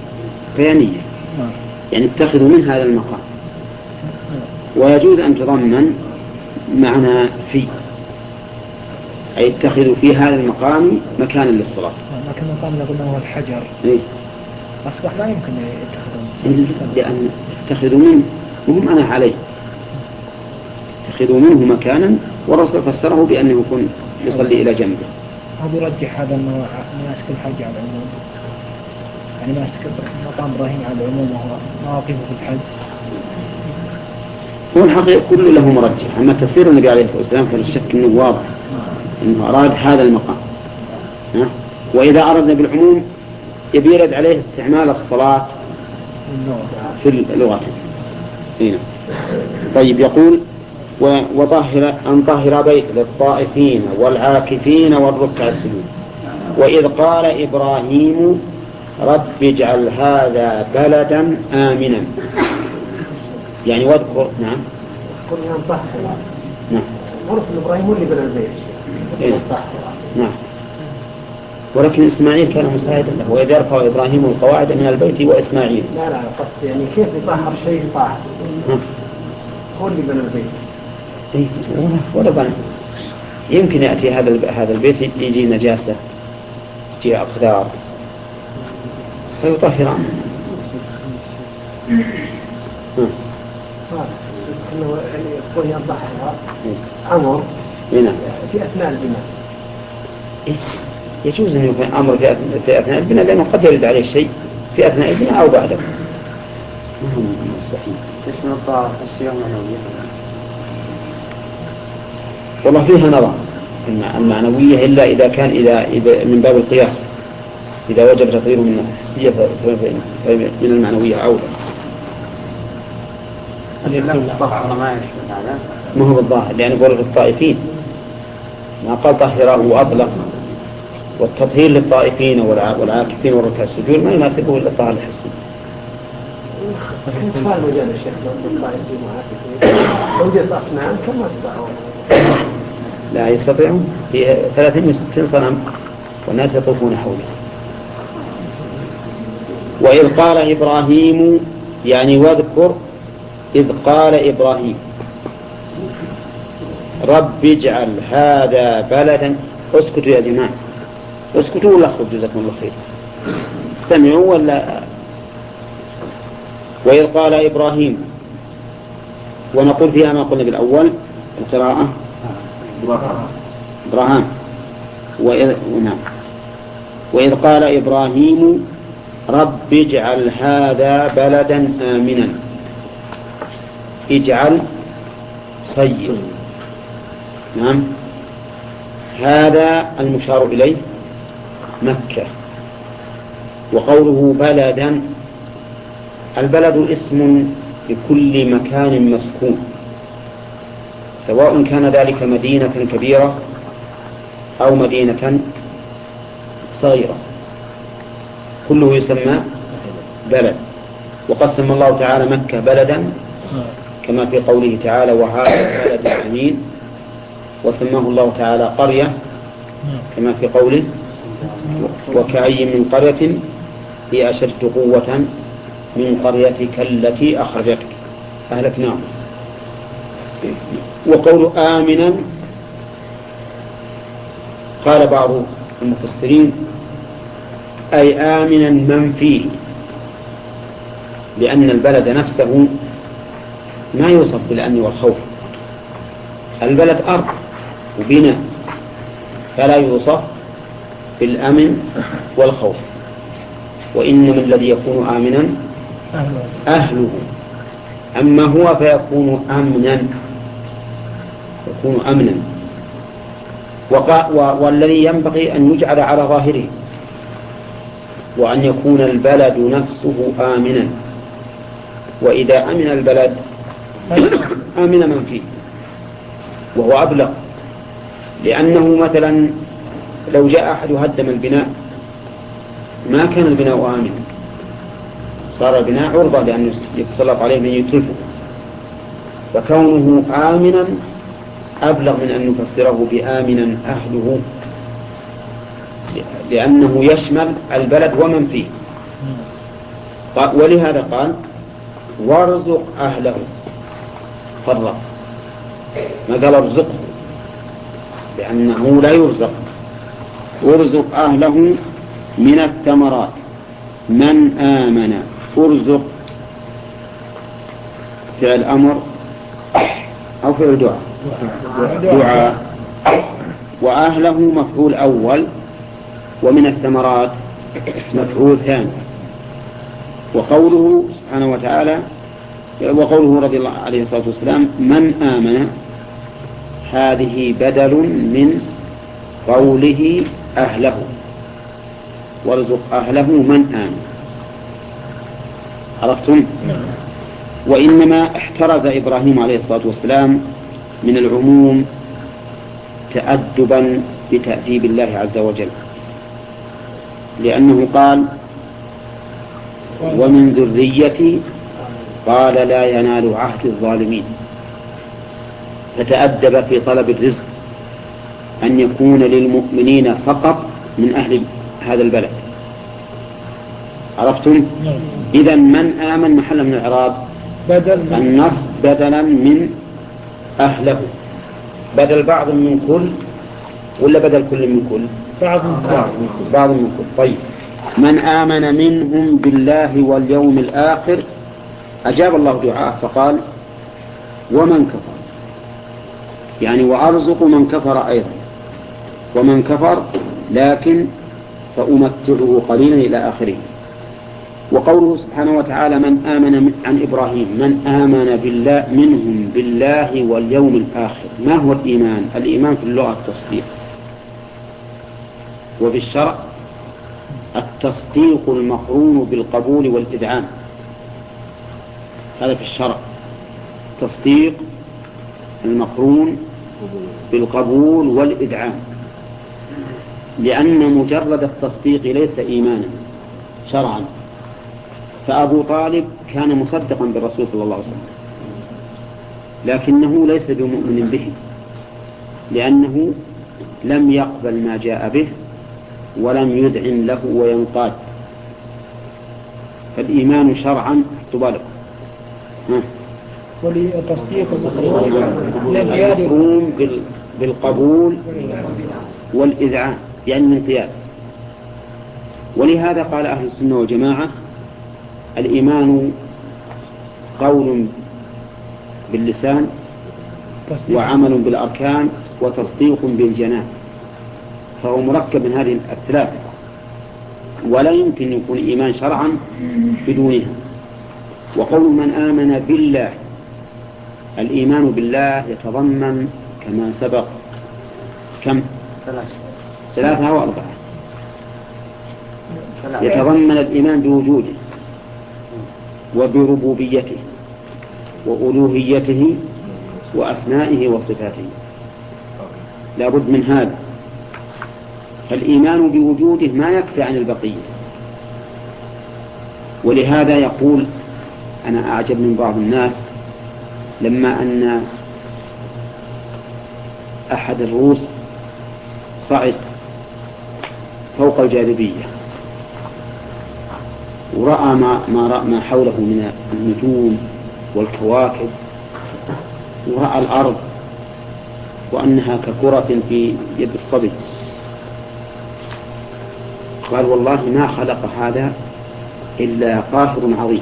بيانية، يعني اتخذوا من هذا المقام. ويجوز أن تضمن معنى في، أي اتخذوا في هذا المقام مكانا للصلاة. لكن المقام اللي قلنا هو الحجر أصبح لا يمكن يتخذون، لأن اتخذوا منه وهم أنا عليه، اتخذوا منه مكانا، والرسول فسره بأنه يكون يصلي إلى جنبه. هذا يرجح هذا أنه مناسك الحج على العموم، يعني مناسك مقام إبراهيم على العموم وهو مواقفه في الحج. هو الحقيقة كل له مرجح، أما تفسير النبي عليه الصلاة والسلام فالشك أنه واضح أنه أراد هذا المقام. وإذا أردنا بالعموم يبي يرد عليه استعمال الصلاة في اللغة. هنا طيب يقول وطهر أن طهر بيت للطائفين والعاكفين والركع السجود. وإذ قال إبراهيم رب اجعل هذا بلدا آمنا، يعني واذكر. نعم قلنا أن طهر. نعم عرف إبراهيم هو اللي بنى البيت. نعم ولكن إسماعيل كان مساعدا له، وإذ يرفع إبراهيم القواعد من البيت وإسماعيل. لا قصد يعني كيف يطهر شيء طاهر؟ هو اللي بنى البيت. ولا بنى. يمكن يأتي هذا البيت يجي نجاسة، يجي أقدار فيطهر عنه. إنه يقول يضحها أمر في أثناء البناء. يجوز أن يكون أمر في أثناء البناء، لأنه قد يرد عليه شيء في أثناء البناء أو بعده. مستحيل. ايش نظر الصيام المعنوية؟ والله فيها نظر المعنوية، إلا إذا كان إذا من باب القياس، إذا وجب تطهير من الحسية فمن المعنوية أولى. ما هو بالظاهر، لأن قول الطائفين ما قال طهره وأطلق، والتطهير للطائفين والعاكفين والركع السجود ما يناسبه إلا الطهر الحسي. كيف قال مجال الشيخ الطائفين والعاكفين وجدت أصنام كم استطاعوا؟ لا يستطيعون، في 360 صنم والناس يطوفون حوله. وإذ قال إبراهيم، يعني واذكر إذ قال إبراهيم رب اجعل هذا بلدا. اسكتوا يا جماعة، اسكتوا ولا اخرجوا جزاكم الله خير، استمعوا ولا. وإذ قال إبراهيم، ونقول فيها ما قلنا بالأول القراءة إبراهام. وإذ قال إبراهيم رب اجعل هذا بلدا آمنا. اجعل صير. نعم هذا المشار إليه مكة. وقوله بلدا، البلد اسم لكل مكان مسكون، سواء كان ذلك مدينة كبيرة أو مدينة صغيرة، كله يسمى بلد. وقد سمى الله تعالى مكة بلدا كما في قوله تعالى وهذا البلد الأمين، وسماه الله تعالى قرية كما في قوله وكأي من قرية هي أشد قوة من قريتك التي أخرجتك أهلكناهم. وقول آمنا قال بعض المفسرين أي آمنا من فيه، لأن البلد نفسه ما يوصف بالأمن والخوف، البلد أرض وبناء فلا يوصف بالأمن والخوف، وإنما الذي يكون آمنا أهله، أما هو فيكون أمنا، يكون أمنا. والذي ينبغي أن يجعل على ظاهره، وأن يكون البلد نفسه آمنا. وإذا أمن البلد آمن من فيه، وهو أبلغ، لأنه مثلا لو جاء أحد هدم البناء ما كان البناء آمنا، صار البناء عرضة لأن يتسلط عليه من يتلفه، فكونه آمنا أبلغ من أن نفسره بآمنا أهله، لأنه يشمل البلد ومن فيه. ولهذا قال وارزق أهله، فرق، ما قال ارزقه لأنه لا يرزق. ارزق أهله من الثمرات من آمن، ارزق فعل أمر أو فعل دعاء، وأهله مفعول أول، ومن الثمرات مفعول ثاني. وقوله سبحانه وتعالى وقوله رضي الله عليه الصلاة والسلام من آمن، هذه بدل من قوله أهله، وارزق أهله من آمن. عرفتم؟ وإنما احترز إبراهيم عليه الصلاة والسلام من العموم تأدبا بتأديب الله عز وجل، لأنه قال ومن ذريتي، قال لا ينال عهد الظالمين، فتأدب في طلب الرزق أن يكون للمؤمنين فقط من أهل هذا البلد. عرفتم؟ إذن من آمن محل من الإعراب النص بدلا من أهله، بدل بعض من كل ولا بدل كل من كل؟ بعض من كل. طيب من آمن منهم بالله واليوم الآخر، أجاب الله دعاءه فقال ومن كفر، يعني وأرزق من كفر أيضا، ومن كفر لكن فأمتعه قليلا إلى آخره. وقوله سبحانه وتعالى من آمن عن إبراهيم، من آمن بالله منهم بالله واليوم الآخر. ما هو الإيمان؟ الإيمان في اللغة التصديق، وفي الشرع التصديق المقرون بالقبول والإذعان. هذا في الشرع تصديق المقرون بالقبول والإذعان، لأن مجرد التصديق ليس إيمانا شرعا. فأبو طالب كان مصدقا بالرسول صلى الله عليه وسلم، لكنه ليس بمؤمن به، لأنه لم يقبل ما جاء به ولم يذعن له وينقاد. فالإيمان شرعا تبالغ ولتصديق المقرون بالقبول والإذعان، يعني الانقياد. ولهذا قال أهل السنة والجماعة الإيمان قول باللسان وعمل بالأركان وتصديق بالجنان، فهو مركب من هذه الثلاثة، ولا يمكن يكون إيمان شرعا بدونها. وقول من آمن بالله، الإيمان بالله يتضمن كما سبق كم؟ 3 أو 4. يتضمن الإيمان بوجوده وبربوبيته وألوهيته وأسمائه وصفاته، لا بد من هذا. فالإيمان بوجوده ما يكفي عن البقية. ولهذا يقول أنا أعجب من بعض الناس لما أن أحد الروس صعد فوق الجاذبية ورأى ما حوله من النجوم والكواكب، ورأى الأرض وأنها ككرة في يد الصبي، قال والله ما خلق هذا إلا قاهر عظيم.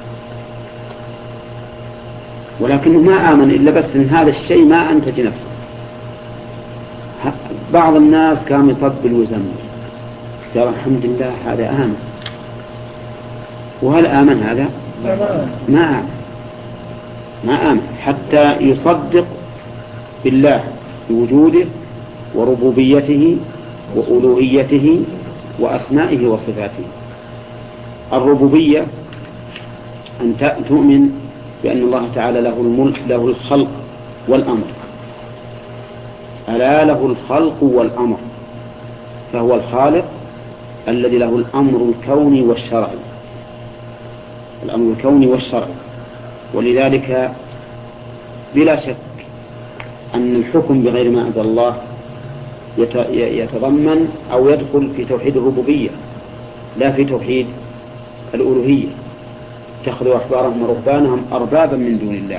ولكنه ما آمن إلا بس إن هذا الشيء ما أنتج نفسه. بعض الناس كان يطبل ويزمر، قال الحمد لله هذا آمن. وهل آمن هذا؟ ما آمن حتى يصدق بالله بوجوده وربوبيته وألوهيته وأسمائه وصفاته. الربوبية أن تؤمن بأن الله تعالى له الملك، له الخلق والأمر. ألا له الخلق والأمر، فهو الخالق الذي له الأمر الكوني والشرعي، الأمر الكوني والشرعي. ولذلك بلا شك أن الحكم بغير ما أنزل الله يتضمن أو يدخل في توحيد الربوبية لا في توحيد الألوهية. اتخذوا أحبارهم ورهبانهم أربابا من دون الله.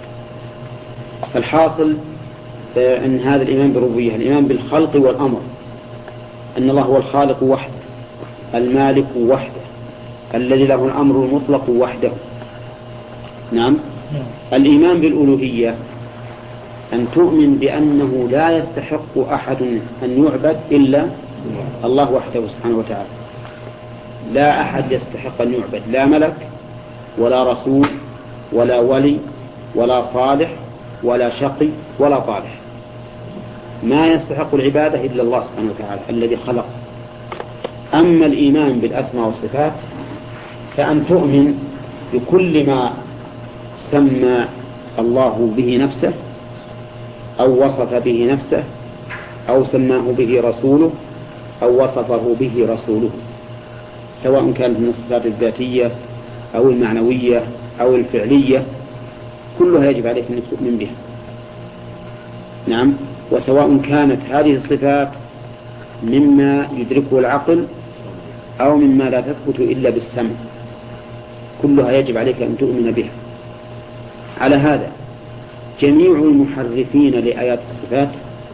فالحاصل أن هذا الإيمان بالربوبية الإيمان بالخلق والأمر، أن الله هو الخالق وحده، المالك وحده، الذي له الأمر المطلق وحده. نعم. الإيمان بالألوهية أن تؤمن بأنه لا يستحق أحد أن يعبد إلا الله وحده سبحانه وتعالى. لا أحد يستحق أن يعبد، لا ملك ولا رسول ولا ولي ولا صالح ولا شقي ولا طالح، ما يستحق العبادة إلا الله سبحانه وتعالى الذي خلق. أما الإيمان بالأسماء والصفات فأن تؤمن بكل ما سمى الله به نفسه أو وصف به نفسه أو سماه به رسوله أو وصفه به رسوله، سواء كانت من الصفات الذاتية أو المعنوية أو الفعلية، كلها يجب عليك أن تؤمن بها. نعم. وسواء كانت هذه الصفات مما يدركه العقل أو مما لا تثبت إلا بالسمع، كلها يجب عليك أن تؤمن بها. على هذا جميع المحرفين لآيات الصفات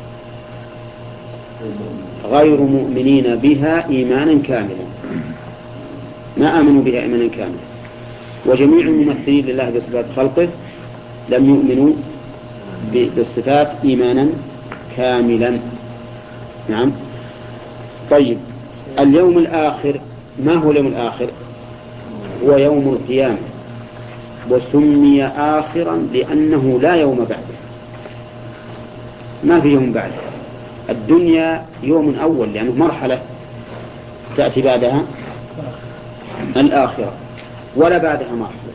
غير مؤمنين بها إيمانا كاملا، ما آمنوا بها إيمانا كاملا. وجميع الممثلين لله بصفات خلقه لم يؤمنوا بالصفات إيمانا كاملا. نعم. طيب، اليوم الآخر، ما هو اليوم الآخر؟ هو يوم القيامة، وسمي آخرا لأنه لا يوم بعده، ما في يوم بعده. الدنيا يوم أول لأنه مرحلة تأتي بعدها الآخرة، ولا بعدها مرحلة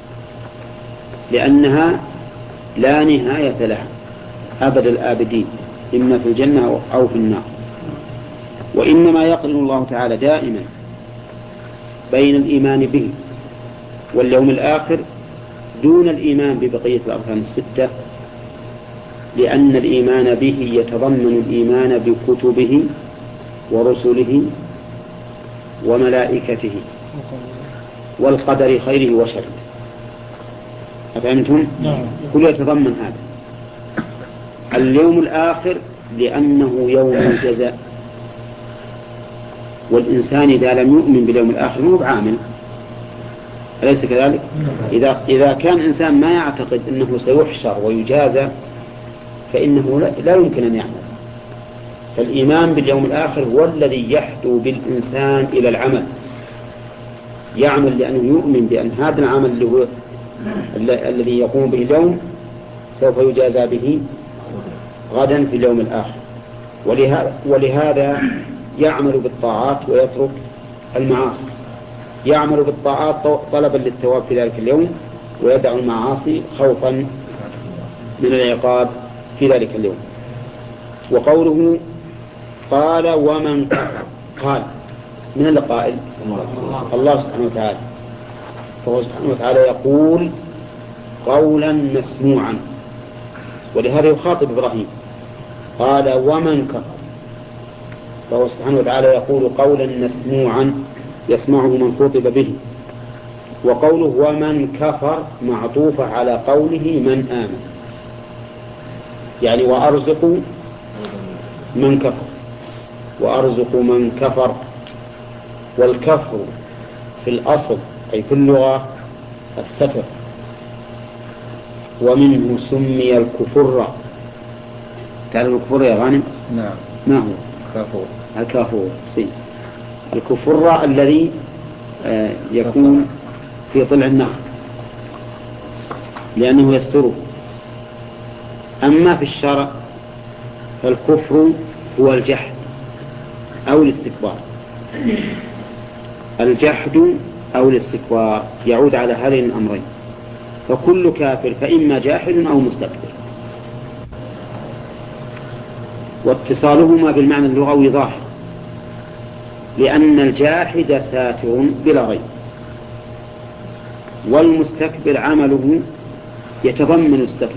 لأنها لا نهاية لها أبد الآبدين، إما في الجنة أو في النار. وإنما يقرن الله تعالى دائما بين الإيمان به واليوم الآخر دون الإيمان ببقية الأركان الستة، لأن الإيمان به يتضمن الإيمان بكتبه ورسله وملائكته والقدر خيره وشره. أفهمتم؟ كل يتضمن هذا. اليوم الآخر لأنه يوم الجزاء، والإنسان إذا لم يؤمن باليوم الآخر هو بعامل، أليس كذلك؟ إذا كان إنسان ما يعتقد أنه سيحشر ويجازى فإنه لا يمكن أن يعمل. فالإيمان باليوم الآخر هو الذي يحدو بالإنسان إلى العمل، يعمل لأنه يؤمن بأن هذا العمل اللي هو الذي يقوم به اليوم سوف يجازى به غدا في اليوم الآخر. ولهذا يعمل بالطاعات ويترك المعاصي، يعمل بالطاعات طلبا للثواب في ذلك اليوم، ويدع المعاصي خوفا من العقاب في ذلك اليوم. وقوله قال ومن كفر، قال من القائل؟ الله سبحانه وتعالى. فهو سبحانه وتعالى يقول قولا مسموعا، ولهذا يخاطب إبراهيم قال ومن كفر، فهو سبحانه وتعالى يقول قولا مسموعا يسمعه من خطب به. وقوله ومن كفر معطوفة على قوله من آمن، يعني وأرزق من كفر، وأرزق من كفر. والكفر في الأصل أي في اللغة الستر، ومنه سمي الكفر. تعلم الكفر يا غانم؟ نعم. ما هو؟ كافور. الكافور. الكفر الذي يكون في طلع النخل لأنه يستره. أما في الشرع فالكفر هو الجحد أو الاستكبار. الجحد أو الاستكبار يعود على هذين الأمرين، فكل كافر فإما جاحد أو مستكبر، واتصالهما بالمعنى اللغوي ظاهر، لأن الجاحد ساتر بلا ريب، والمستكبر عمله يتضمن الستر،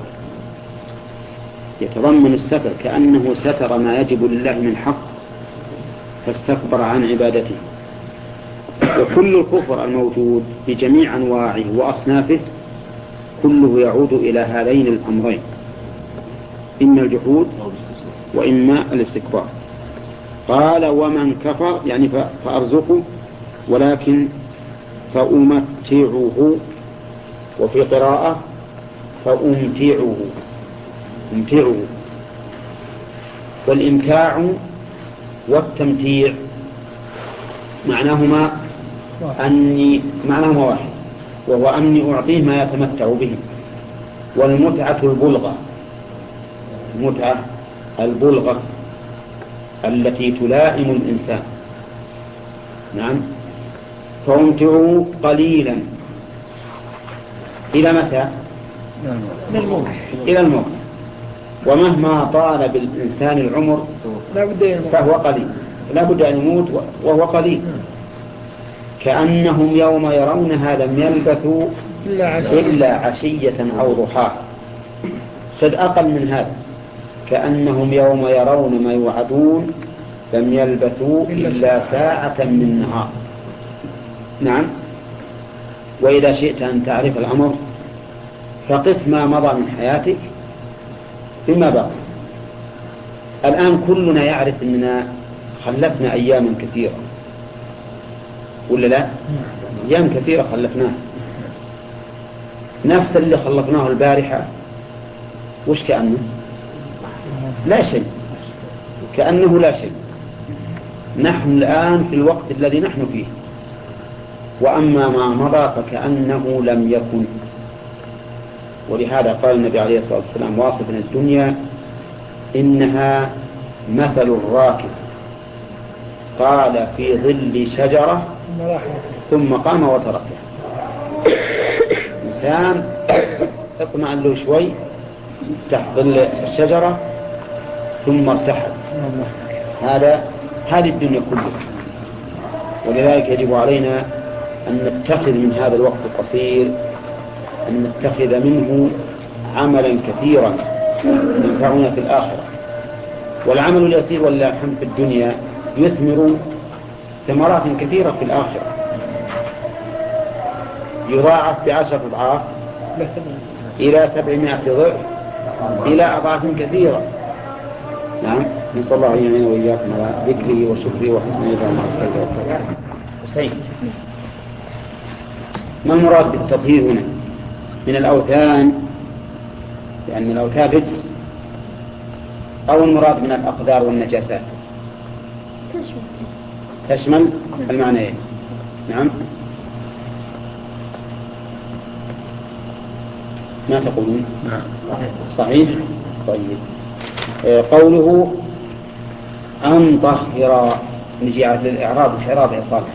يتضمن الستر كأنه ستر ما يجب لله من حق فاستكبر عن عبادته. وكل الكفر الموجود بجميع أنواعه وأصنافه كله يعود إلى هذين الأمرين، إما الجحود وإما الاستكبار. قال ومن كفر يعني فأرزقه، ولكن فأمتعه، وفي قراءة فأمتعه. والإمتاع والتمتيع معناهما واحد، وهو أني أعطيه ما يتمتع به. والمتعة البلغة التي تلائم الإنسان. نعم. فأمتعه قليلا إلى متى؟ إلى الموت. ومهما طال بالإنسان العمر فهو قليل، لا بد أن يموت وهو قليل. كأنهم يوم يرونها لم يلبثوا إلا عشية أو ضحاها. قد أقل من هذا، كأنهم يوم يرون ما يوعدون لم يلبثوا إلا ساعة من نهار. نعم. وإذا شئت أن تعرف الأمر فقس ما مضى من حياتك بما بقي. الآن كلنا يعرف أننا خلفنا أياما كثيرة، ولا لا؟ أيام كثيرة خلفناها. نفس اللي خلفناه البارحة وش كأنه؟ لا شيء، كأنه لا شيء. نحن الآن في الوقت الذي نحن فيه، وأما ما مضى فكأنه لم يكن. ولهذا قال النبي عليه الصلاة والسلام واصفا الدنيا إنها مثل الراكب قال في ظل شجرة ثم قام وتركها. إنسان اطمأن له شوي تحت ظل الشجرة ثم ارتحل. هذه الدنيا كلها. ولذلك يجب علينا أن نتخذ من هذا الوقت القصير، أن نتخذ منه عملا كثيرا ينفعنا في الآخرة. والعمل اليسير ولله الحمد في الدنيا يثمر ثمرات كثيرة في الآخرة، يضاعف ب10 أضعاف إلى 700 ضعف إلى أضعاف كثيرة. نعم. نسأل الله أن يعين وإياكم على ذكره وشكره وحسن عبادته. حسين، ما المراد بالتطهير هنا من الأوثان؟ لأن الأوثان رجس، أو المراد من الأقدار والنجاسات؟ تشمل المعنيين. نعم. ما تقولون؟ صحيح. طيب. قوله أن طهر، نجي على الإعراب. وش إعراب يا صالح؟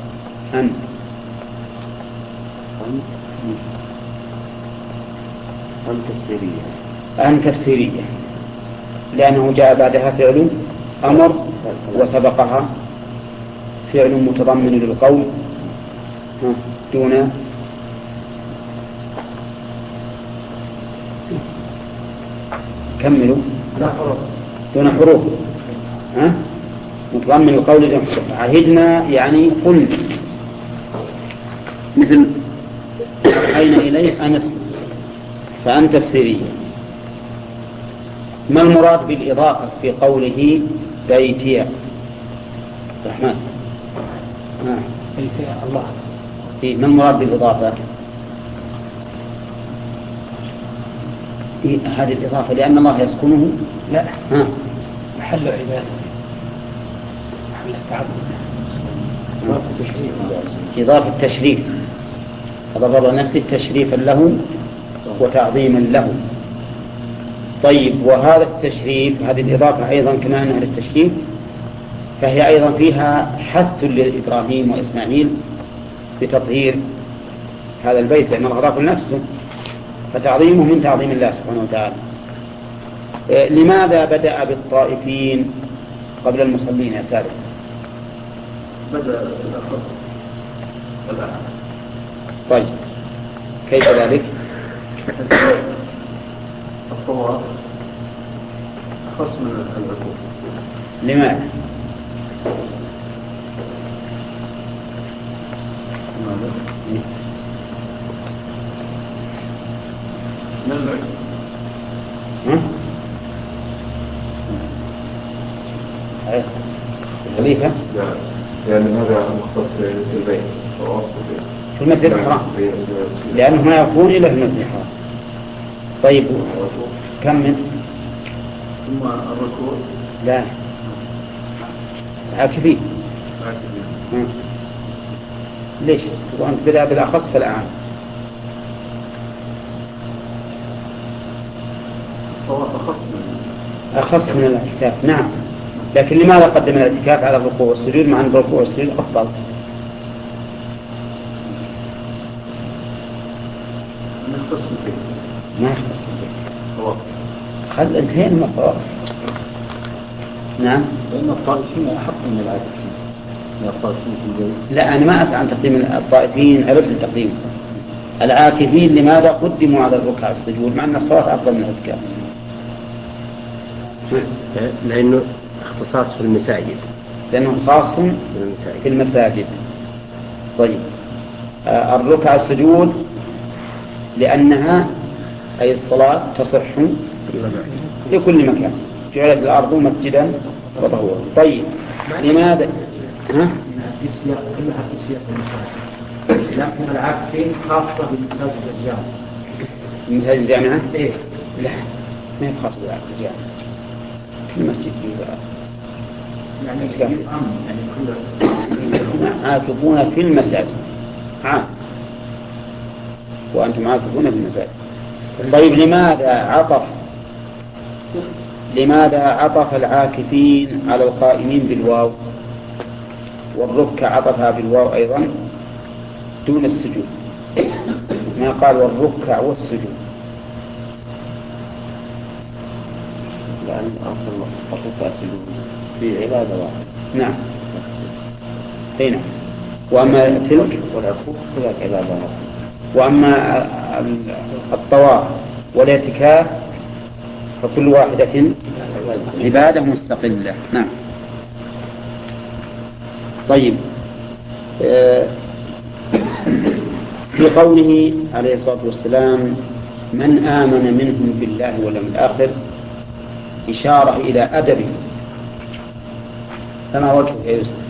أن تفسيرية، لأنه جاء بعدها فعل أمر وسبقها فعل متضمن للقول دون كملوا دون حروف. متضمن القول دون حروف. عهدنا يعني قلنا، مثل أوحينا إليه أنس، فأن تفسيرية. ما المراد بالإضافة في قوله بيتي الرحمن؟ بيتي الله. ما المراد بالإضافة؟ هذه الإضافة لأن الله يسكنه؟ لا. محل عبادة، محل التعبد. إضافة تشريف، أضاف نفسه تشريفا له وتعظيما له. طيب، وهذا التشريف، هذه الإضافة أيضا كما أنها للتشريف فهي أيضا فيها حث لإبراهيم وإسماعيل بتطهير هذا البيت، لأن الله غفر نفسه، فتعظيمه من تعظيم الله سبحانه وتعالى. لماذا بدأ بالطائفين قبل المصلين يا سالم؟ بدأ بالأخص. طيب، كيف ذلك؟ الطواف أخص من الركوع. لماذا؟ صحيح. خليفة نعم، لأن هذا مختص بالبيت في المسجد الحرام، لأنه ما يكون إلا في المسجد الحرام. طيب كمل. ثم الركوع لا عاكفين. ليش؟ وأنت بدأ بالأخص فالآن أخص من الاعتكاف. نعم، لكن لماذا قدم الاعتكاف على الركوع والسجود مع أن الركوع والسجود أفضل؟ ما يختص بالبيت. خذ انتهينا من الطواف. نعم. لأن الطائفين أحق من العاكفين. الطائفين في البيت. لا، أنا ما أسأل عن تقديم الطائفين، عرفت التقديم. العاكفين لماذا قدموا على الركوع والسجود مع أن الصلاة أفضل من الاعتكاف؟ لأنه اختصاص في المساجد. لأنه خاص في المساجد. طيب الركع السجود لأنها أي الصلاة تصح لكل مكان، جعلت الأرض مسجدا وطهورا. طيب لماذا؟ كلها في سياق المساجد، لكن العاكفين خاصة بالمساجد الجامعة. المساجد الجامعة؟ إيه؟ لا، ما هي خاصة بالجامعة، كل مسجد يعني كل عاكفون في المساجد عام، وأنتم عاكفون في المساجد. طيب لماذا عطف العاكفين على القائمين بالواو، والركع عطفها بالواو أيضا دون السجود، ما قال والركع والسجود؟ لأن أصل الركع والسجود في عبادة واحدة. نعم هنا. وأما تلك والعكوف كذلك عبادة واحدة. وأما الطواف والاعتكاف فكل واحدة عبادة مستقلة. نعم. طيب في قوله عليه الصلاة والسلام من آمن منهم بالله واليوم الآخر إشارة إلى أدبه، فما وجهه يا يوسف؟